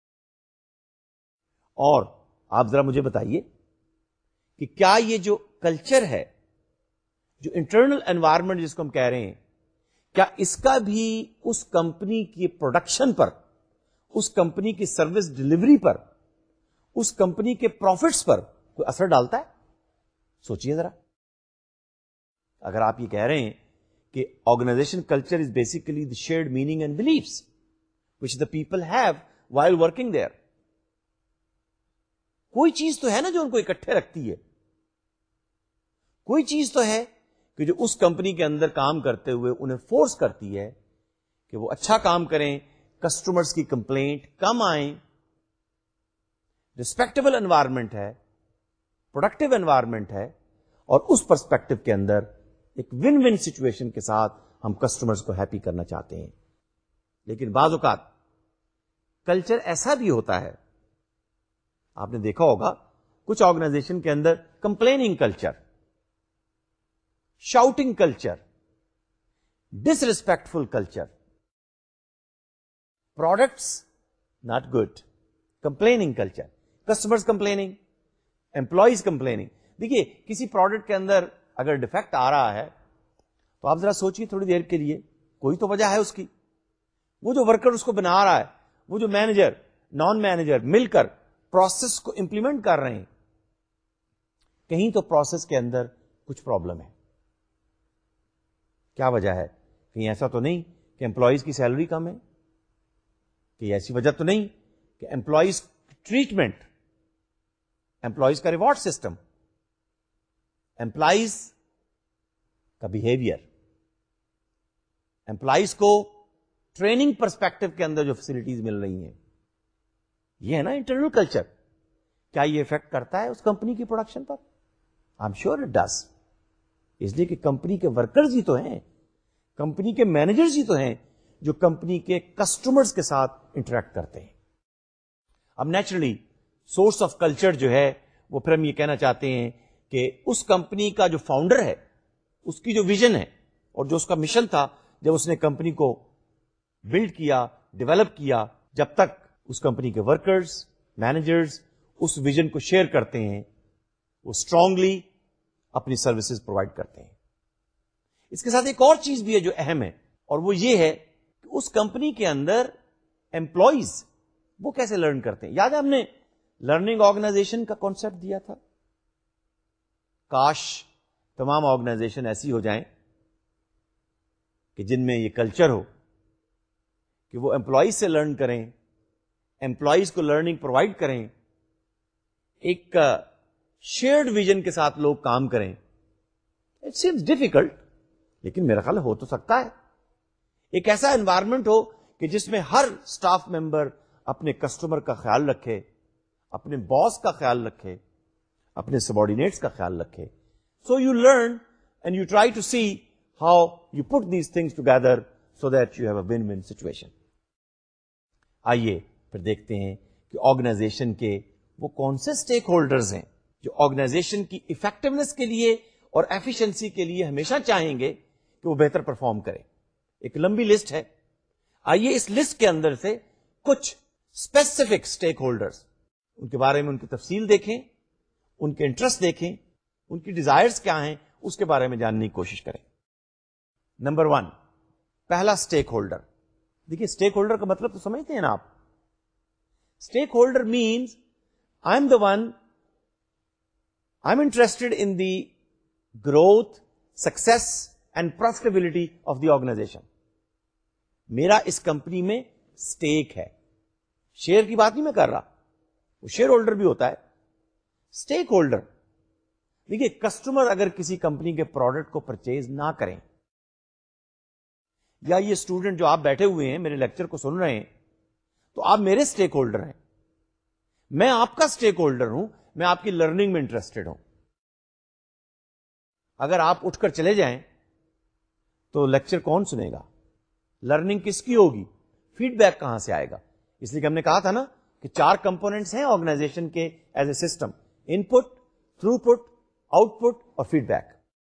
اور آپ ذرا مجھے بتائیے کہ کیا یہ جو کلچر ہے, جو انٹرنل انوائرمنٹ جس کو ہم کہہ رہے ہیں, کیا اس کا بھی اس کمپنی کی پروڈکشن پر, اس کمپنی کی سروس ڈلیوری پر, اس کمپنی کے پروفٹس پر کوئی اثر ڈالتا ہے؟ سوچئے ذرا. اگر آپ یہ کہہ رہے ہیں کہ organisation culture is basically the shared meaning and beliefs which the people have while working there, کوئی چیز تو ہے نا جو ان کو اکٹھے رکھتی ہے, کوئی چیز تو ہے کہ جو اس کمپنی کے اندر کام کرتے ہوئے انہیں فورس کرتی ہے کہ وہ اچھا کام کریں, کسٹمرز کی کمپلینٹ کم آئیں, ریسپیکٹیبل انوائرمنٹ ہے, پروڈکٹیو انوائرمنٹ ہے, اور اس پرسپیکٹو کے اندر ایک ون ون سچویشن کے ساتھ ہم کسٹمرز کو ہیپی کرنا چاہتے ہیں. لیکن بعض اوقات کلچر ایسا بھی ہوتا ہے, آپ نے دیکھا ہوگا کچھ آرگنائزیشن کے اندر complaining culture, shouting culture, disrespectful culture, products not good, complaining culture, customers complaining, employees complaining. دیکھیے کسی پروڈکٹ کے اندر اگر ڈیفیکٹ آ رہا ہے تو آپ ذرا سوچیے تھوڑی دیر کے لیے, کوئی تو وجہ ہے اس کی. وہ جو ورکر اس کو بنا رہا ہے, وہ جو مینیجر, نان مینیجر مل کر پروسیس کو امپلیمنٹ کر رہے ہیں, کہیں تو پروسیس کے اندر کچھ پرابلم ہے. کیا وجہ ہے؟ کہیں ایسا تو نہیں کہ امپلائیز کی سیلری کم ہے؟ کہ ایسی وجہ تو نہیں کہ امپلائیز ٹریٹمنٹ، امپلائیز کا ریوارڈ سسٹم، امپلائیز کا بیہیویئر، امپلائیز کو ٹریننگ پرسپیکٹو کے اندر جو فیسلٹیز مل رہی ہیں، یہ ہے نا انٹرنل کلچر. کیا یہ افیکٹ کرتا ہے اس کمپنی کی پروڈکشن پر؟ I M sure it does. اس لیے کہ کمپنی کے ورکرز ہی تو ہیں، کمپنی کے مینیجرز ہی تو ہیں جو کمپنی کے کسٹمرز کے ساتھ انٹریکٹ کرتے ہیں. اب نیچرلی سورس آف کلچر جو ہے وہ پھر ہم یہ کہنا چاہتے ہیں کہ اس کمپنی کا جو فاؤنڈر ہے، اس کی جو ویژن ہے اور جو اس کا مشن تھا جب اس نے کمپنی کو بلڈ کیا، ڈیولپ کیا، جب تک اس کمپنی کے ورکرز، مینیجرز اس ویژن کو شیئر کرتے ہیں، وہ اسٹرانگلی اپنی سروسز پرووائڈ کرتے ہیں. اس کے ساتھ ایک اور چیز بھی ہے جو اہم ہے، اور وہ یہ ہے کہ اس کمپنی کے اندر امپلائیز وہ کیسے لرن کرتے ہیں. یاد ہے ہم نے لرننگ آرگنائزیشن کا کانسیپٹ دیا تھا؟ کاش تمام آرگنائزیشن ایسی ہو جائیں کہ جن میں یہ کلچر ہو کہ وہ امپلائیز سے لرن کریں، امپلائیز کو لرننگ پرووائڈ کریں، ایک شیئرڈ ویژن کے ساتھ لوگ کام کریں. اٹ سیمز ڈیفیکلٹ، لیکن میرا خیال ہو تو سکتا ہے. ایک ایسا انوائرمنٹ ہو کہ جس میں ہر اسٹاف ممبر اپنے کسٹمر کا خیال رکھے، اپنے باس کا خیال رکھے، اپنے سبارڈینیٹس کا خیال رکھے. So you learn and you try to see how you put these things together so that you have a win win situation. آئیے پھر دیکھتے ہیں کہ آرگنائزیشن کے وہ کون سے اسٹیک ہولڈرز ہیں جو آرگنائزیشن کی افیکٹونیس کے لیے اور ایفیشنسی کے لیے ہمیشہ چاہیں گے کہ وہ بہتر پرفارم کرے. ایک لمبی لسٹ ہے. آئیے اس لسٹ کے اندر سے کچھ اسپیسیفک اسٹیک ہولڈرز، ان کے بارے میں ان کی تفصیل دیکھیں، ان کے انٹرسٹ دیکھیں، ان کی ڈیزائرز کیا ہیں، اس کے بارے میں جاننے کی کوشش کریں. نمبر 1، پہلا اسٹیک ہولڈر. دیکھیے اسٹیک ہولڈر کا مطلب تو سمجھتے ہیں نا آپ. Stakeholder means I am the one, I am interested in the growth, success and profitability of the organisation. میرا اس کمپنی میں اسٹیک ہے. شیئر کی بات نہیں میں کر رہا، وہ شیئر ہولڈر بھی ہوتا ہے. اسٹیک ہولڈر دیکھیے، کسٹمر اگر کسی کمپنی کے پروڈکٹ کو پرچیز نہ کریں، یا یہ اسٹوڈنٹ جو آپ بیٹھے ہوئے ہیں میرے لیکچر کو سن رہے ہیں، تو آپ میرے اسٹیک ہولڈر ہیں، میں آپ کا اسٹیک ہولڈر ہوں، میں آپ کی لرننگ میں انٹرسٹڈ ہوں. اگر آپ اٹھ کر چلے جائیں تو لیکچر کون سنے گا؟ لرننگ کس کی ہوگی؟ فیڈ بیک کہاں سے آئے گا؟ اس لیے کہ ہم نے کہا تھا نا کہ 4 کمپوننٹس ہیں آرگنائزیشن کے as a system: input, throughput, output اور فیڈ بیک.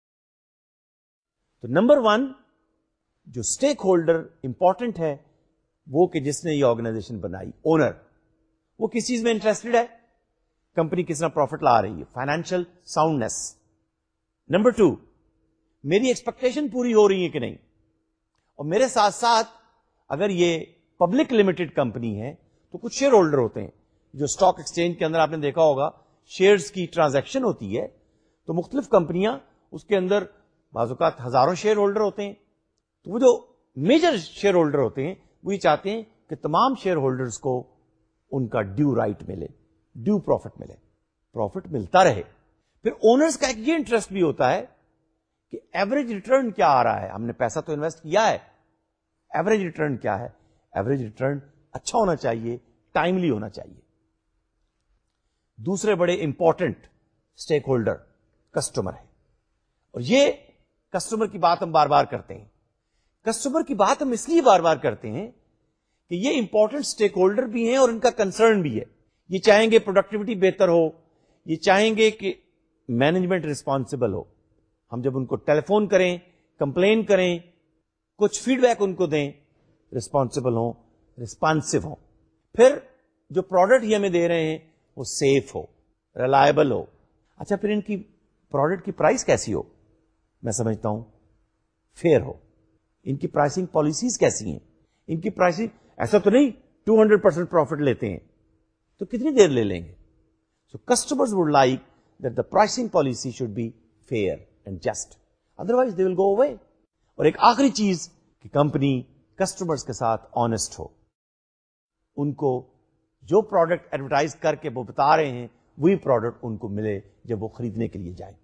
تو نمبر 1 جو اسٹیک ہولڈر امپورٹنٹ ہے وہ کہ جس نے یہ آرگنائزیشن بنائی، اونر، وہ کس چیز میں انٹرسٹڈ ہے؟ کمپنی کس طرح پروفٹ لا رہی ہے، فائنینشیل ساؤنڈنس. نمبر 2، میری ایکسپیکٹیشن پوری ہو رہی ہے کہ نہیں. اور میرے ساتھ ساتھ اگر یہ پبلک لمیٹڈ کمپنی ہے تو کچھ شیئر ہولڈر ہوتے ہیں جو اسٹاک ایکسچینج کے اندر آپ نے دیکھا ہوگا شیئرز کی ٹرانزیکشن ہوتی ہے، تو مختلف کمپنیاں اس کے اندر بعض اوقات ہزاروں شیئر ہولڈر ہوتے ہیں. تو وہ جو میجر شیئر ہولڈر ہوتے ہیں وہ یہ چاہتے ہیں کہ تمام شیئر ہولڈرز کو ان کا ڈیو رائٹ ملے، ڈیو پروفٹ ملے، پروفٹ ملتا رہے. پھر اونرز کا ایک یہ انٹرسٹ بھی ہوتا ہے کہ ایوریج ریٹرن کیا آ رہا ہے. ہم نے پیسہ تو انویسٹ کیا ہے، ایوریج ریٹرن کیا ہے؟ ایوریج ریٹرن اچھا ہونا چاہیے، ٹائملی ہونا چاہیے. دوسرے بڑے امپورٹنٹ اسٹیک ہولڈر کسٹمر ہے. اور یہ کسٹمر کی بات ہم بار بار کرتے ہیں. کسٹمر کی بات ہم اس لیے بار بار کرتے ہیں کہ یہ امپورٹنٹ اسٹیک ہولڈر بھی ہیں اور ان کا کنسرن بھی ہے. یہ چاہیں گے پروڈکٹیوٹی بہتر ہو، یہ چاہیں گے کہ مینجمنٹ ریسپانسبل ہو. ہم جب ان کو ٹیلی فون کریں، کمپلین کریں، کچھ فیڈ بیک ان کو دیں، ریسپانسبل ہوں، ریسپانسو ہوں. پھر جو پروڈکٹ یہ ہمیں دے رہے ہیں وہ سیف ہو، ریلائبل ہو. اچھا، پھر ان کی پروڈکٹ کی پرائس کیسی ہو؟ میں سمجھتا ہوں فیئر ہو. ان کی پرائسنگ پالیسیز کیسی ہیں؟ ان کی پرائسنگ ایسا تو نہیں 200% پروفٹ لیتے ہیں تو کتنی دیر لے لیں گے. So customers would like that the pricing policy should be fair and just. Otherwise they will go away. اور ایک آخری چیز کہ کمپنی کسٹمرز کے ساتھ آنےسٹ ہو. ان کو جو پروڈکٹ ایڈورٹائز کر کے وہ بتا رہے ہیں وہی پروڈکٹ ان کو ملے جب وہ خریدنے کے لیے جائیں.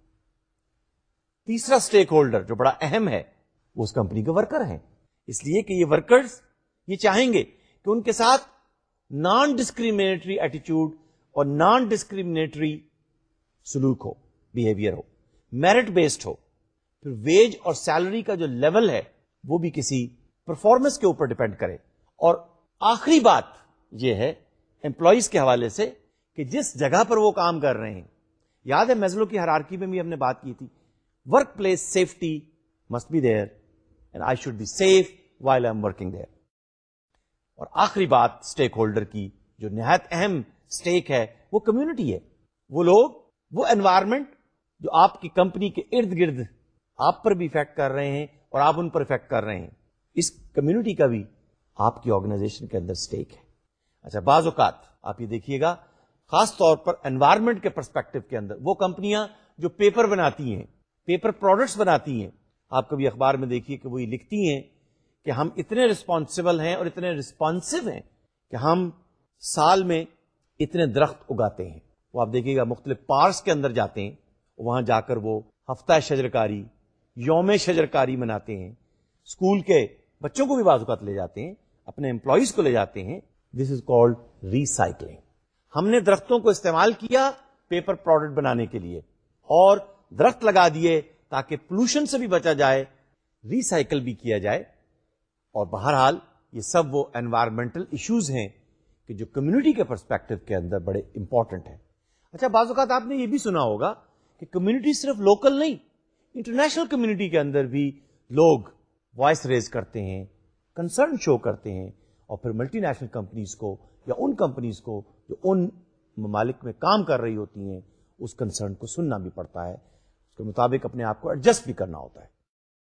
تیسرا اسٹیک ہولڈر جو بڑا اہم ہے وہ اس کمپنی کے ورکر ہیں. اس لیے کہ یہ ورکرز یہ چاہیں گے کہ ان کے ساتھ نان ڈسکریمنیٹری ایٹیچیوڈ اور نان ڈسکریمنیٹری سلوک ہو, بیہیویئر ہو, میرٹ بیسڈ ہو. پھر ویج اور سیلری کا جو لیول ہے وہ بھی کسی پرفارمنس کے اوپر ڈیپینڈ کرے. اور آخری بات یہ ہے امپلائیز کے حوالے سے کہ جس جگہ پر وہ کام کر رہے ہیں, یاد ہے میزلو کی ہیرارکی میں بھی ہم نے بات کی تھی, work place safety must be there and I should be safe while I am working there. اور آخری بات اسٹیک ہولڈر کی جو نہایت اہم اسٹیک ہے وہ کمیونٹی ہے. وہ لوگ, وہ انوائرمنٹ جو آپ کی کمپنی کے ارد گرد آپ پر بھی افیکٹ کر رہے ہیں اور آپ ان پر افیکٹ کر رہے ہیں, اس کمیونٹی کا بھی آپ کی آرگنائزیشن کے اندر اسٹیک ہے. اچھا, بعض اوقات آپ یہ دیکھیے گا خاص طور پر انوائرمنٹ کے پرسپیکٹو کے اندر وہ کمپنیاں جو پیپر بناتی ہیں, پیپر پروڈکٹس بناتی ہیں, آپ کبھی اخبار میں دیکھیے کہ وہ یہ لکھتی ہیں کہ ہم اتنے رسپانسبل ہیں اور اتنے رسپانسو ہیں کہ ہم سال میں اتنے درخت اگاتے ہیں. وہ آپ دیکھیے گا مختلف پارکس کے اندر جاتے ہیں, وہاں جا کر وہ ہفتہ شجرکاری, یوم شجرکاری مناتے ہیں. اسکول کے بچوں کو بھی بعض اوقات لے جاتے ہیں, اپنے امپلائیز کو لے جاتے ہیں. This is called recycling. ہم نے درختوں کو استعمال کیا پیپر پروڈکٹ بنانے کے لیے اور درخت لگا دیے تاکہ پولوشن سے بھی بچا جائے, ریسائکل بھی کیا جائے. اور بہرحال یہ سب وہ انوائرمنٹل ایشوز ہیں کہ جو کمیونٹی کے پرسپیکٹو کے اندر بڑے امپورٹنٹ ہیں. اچھا, بعض اوقات آپ نے یہ بھی سنا ہوگا کہ کمیونٹی صرف لوکل نہیں, انٹرنیشنل کمیونٹی کے اندر بھی لوگ وائس ریز کرتے ہیں, کنسرن شو کرتے ہیں, اور پھر ملٹی نیشنل کمپنیز کو یا ان کمپنیز کو جو ان ممالک میں کام کر رہی ہوتی ہیں اس کنسرن کو سننا بھی پڑتا ہے, اس کے مطابق اپنے آپ کو ایڈجسٹ بھی کرنا ہوتا ہے.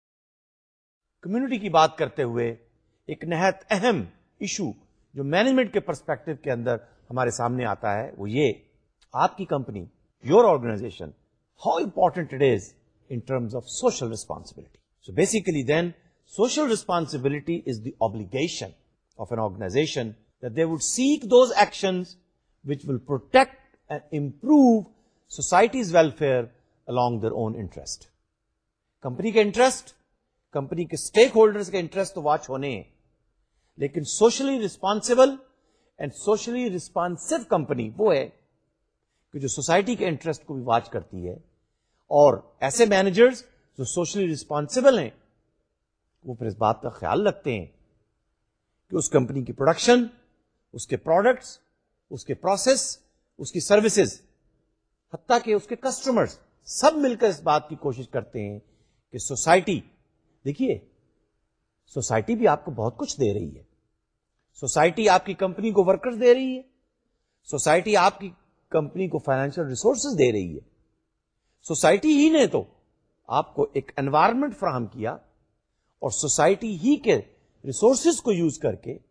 کمیونٹی کی بات کرتے ہوئے ایک نہایت اہم ایشو جو مینجمنٹ کے پرسپیکٹو کے اندر ہمارے سامنے آتا ہے وہ یہ, آپ کی company, your organisation, how important it is in terms of social responsibility. So basically then, social responsibility is the obligation of an organization that they would seek those actions which will protect and improve society's welfare along their own interest. Company کے interest, company کے stakeholders کے interest تو واچ ہونے ہیں, لیکن socially responsible and socially responsive company وہ ہے کہ جو سوسائٹی کے انٹرسٹ کو بھی واچ کرتی ہے. اور ایسے مینیجرز جو سوشلی ریسپانسبل ہیں وہ پھر اس بات کا خیال رکھتے ہیں کہ اس کمپنی کی پروڈکشن, اس کے پروڈکٹس, اس کے پروسیس, اس کی سروسز, حتیٰ کہ اس کے کسٹمرز سب مل کر اس بات کی کوشش کرتے ہیں کہ سوسائٹی, دیکھیے سوسائٹی بھی آپ کو بہت کچھ دے رہی ہے. سوسائٹی آپ کی کمپنی کو ورکرز دے رہی ہے, سوسائٹی آپ کی کمپنی کو فائنینشیل ریسورسز دے رہی ہے. سوسائٹی ہی نے تو آپ کو ایک انوائرمنٹ فراہم کیا اور سوسائٹی ہی کے ریسورسز کو یوز کر کے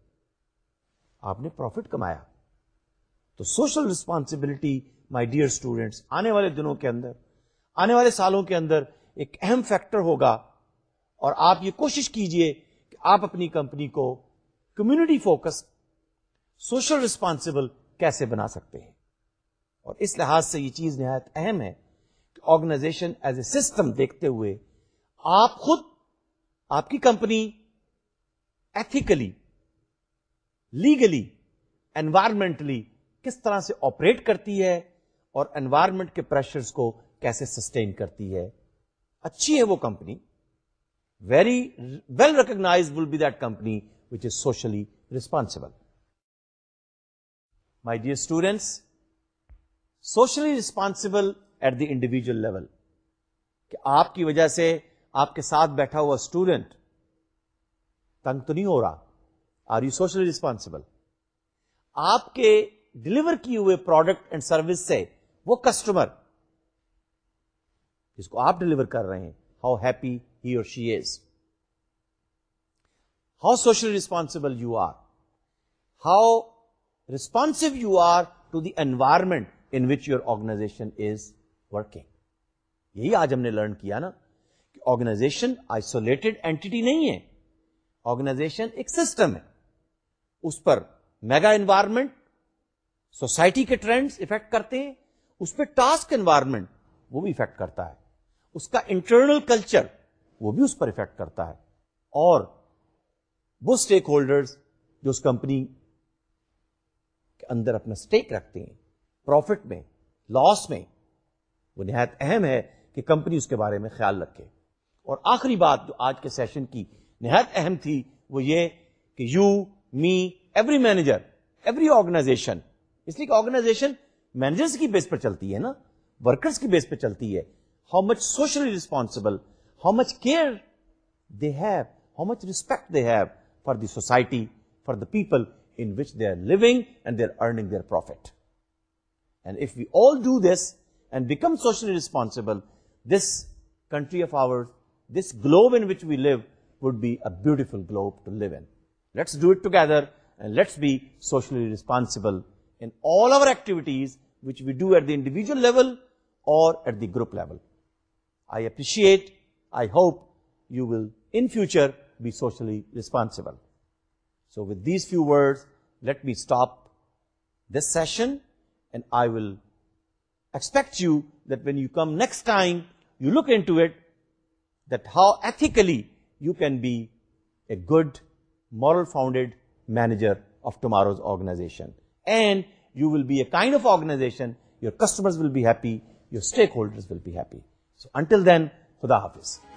آپ نے پروفٹ کمایا. تو social responsibility my dear students آنے والے دنوں کے اندر, آنے والے سالوں کے اندر ایک اہم فیکٹر ہوگا. اور آپ یہ کوشش کیجئے کہ آپ اپنی کمپنی کو کمیونٹی فوکس, سوشل ریسپانسبل کیسے بنا سکتے ہیں. اور اس لحاظ سے یہ چیز نہایت اہم ہے کہ آرگنائزیشن ایز اے سسٹم دیکھتے ہوئے آپ خود, آپ کی کمپنی ایتھیکلی, لیگلی, انوائرمنٹلی کس طرح سے آپریٹ کرتی ہے اور انوائرمنٹ کے پریشرز کو کیسے سسٹین کرتی ہے. اچھی ہے وہ company, very well recognised will be that company which is socially responsible. My dear students, socially responsible at the individual level, کہ آپ کی وجہ سے آپ کے ساتھ بیٹھا ہوا اسٹوڈنٹ تنگ تو نہیں ہو رہا. Are you socially responsible? آپ کے ڈلیور کیے ہوئے پروڈکٹ اینڈ سروس سے وہ کسٹمر جس کو آپ ڈلیور کر رہے ہیں, ہاؤ ہیپی ہی اور شی از. How socially responsible you are, how responsive you are to the environment in which your organization is working. یہی آج ہم نے لرن کیا نا کہ آرگنائزیشن آئسولیٹڈ اینٹی نہیں ہے. آرگنائزیشن ایک سسٹم ہے, اس پر میگا انوائرمنٹ, سوسائٹی کے ٹرینڈز افیکٹ کرتے ہیں, اس پہ ٹاسک انوائرمنٹ وہ بھی افیکٹ کرتا ہے, اس کا انٹرنل کلچر وہ بھی اس پر افیکٹ کرتا ہے, اور وہ اسٹیک ہولڈرز جو اس کمپنی کے اندر اپنا اسٹیک رکھتے ہیں, پروفٹ میں, لاس میں, وہ نہایت اہم ہے کہ کمپنی اس کے بارے میں خیال رکھے. اور آخری بات جو آج کے سیشن کی نہایت اہم تھی وہ یہ کہ you, me, every manager, every organisation, اس لیے کہ آرگنائزیشن مینیجرز کی بیس پر چلتی ہے نا, ورکرز کی بیس پہ چلتی ہے. How much socially responsible, how much care they have, how much respect they have for the society, for the people in which they are living and they're earning their profit. And if we all do this and become socially responsible, this country of ours, this globe in which we live would be a beautiful globe to live in. Let's do it together and let's be socially responsible in all our activities which we do at the individual level or at the group level. I appreciate, I hope you will in future be socially responsible. So with these few words, let me stop this session, and I will expect you that when you come next time, you look into it, that how ethically you can be a good, moral-founded manager of tomorrow's organization. And you will be a kind of organization, your customers will be happy, your stakeholders will be happy. So until then, Khuda Hafiz.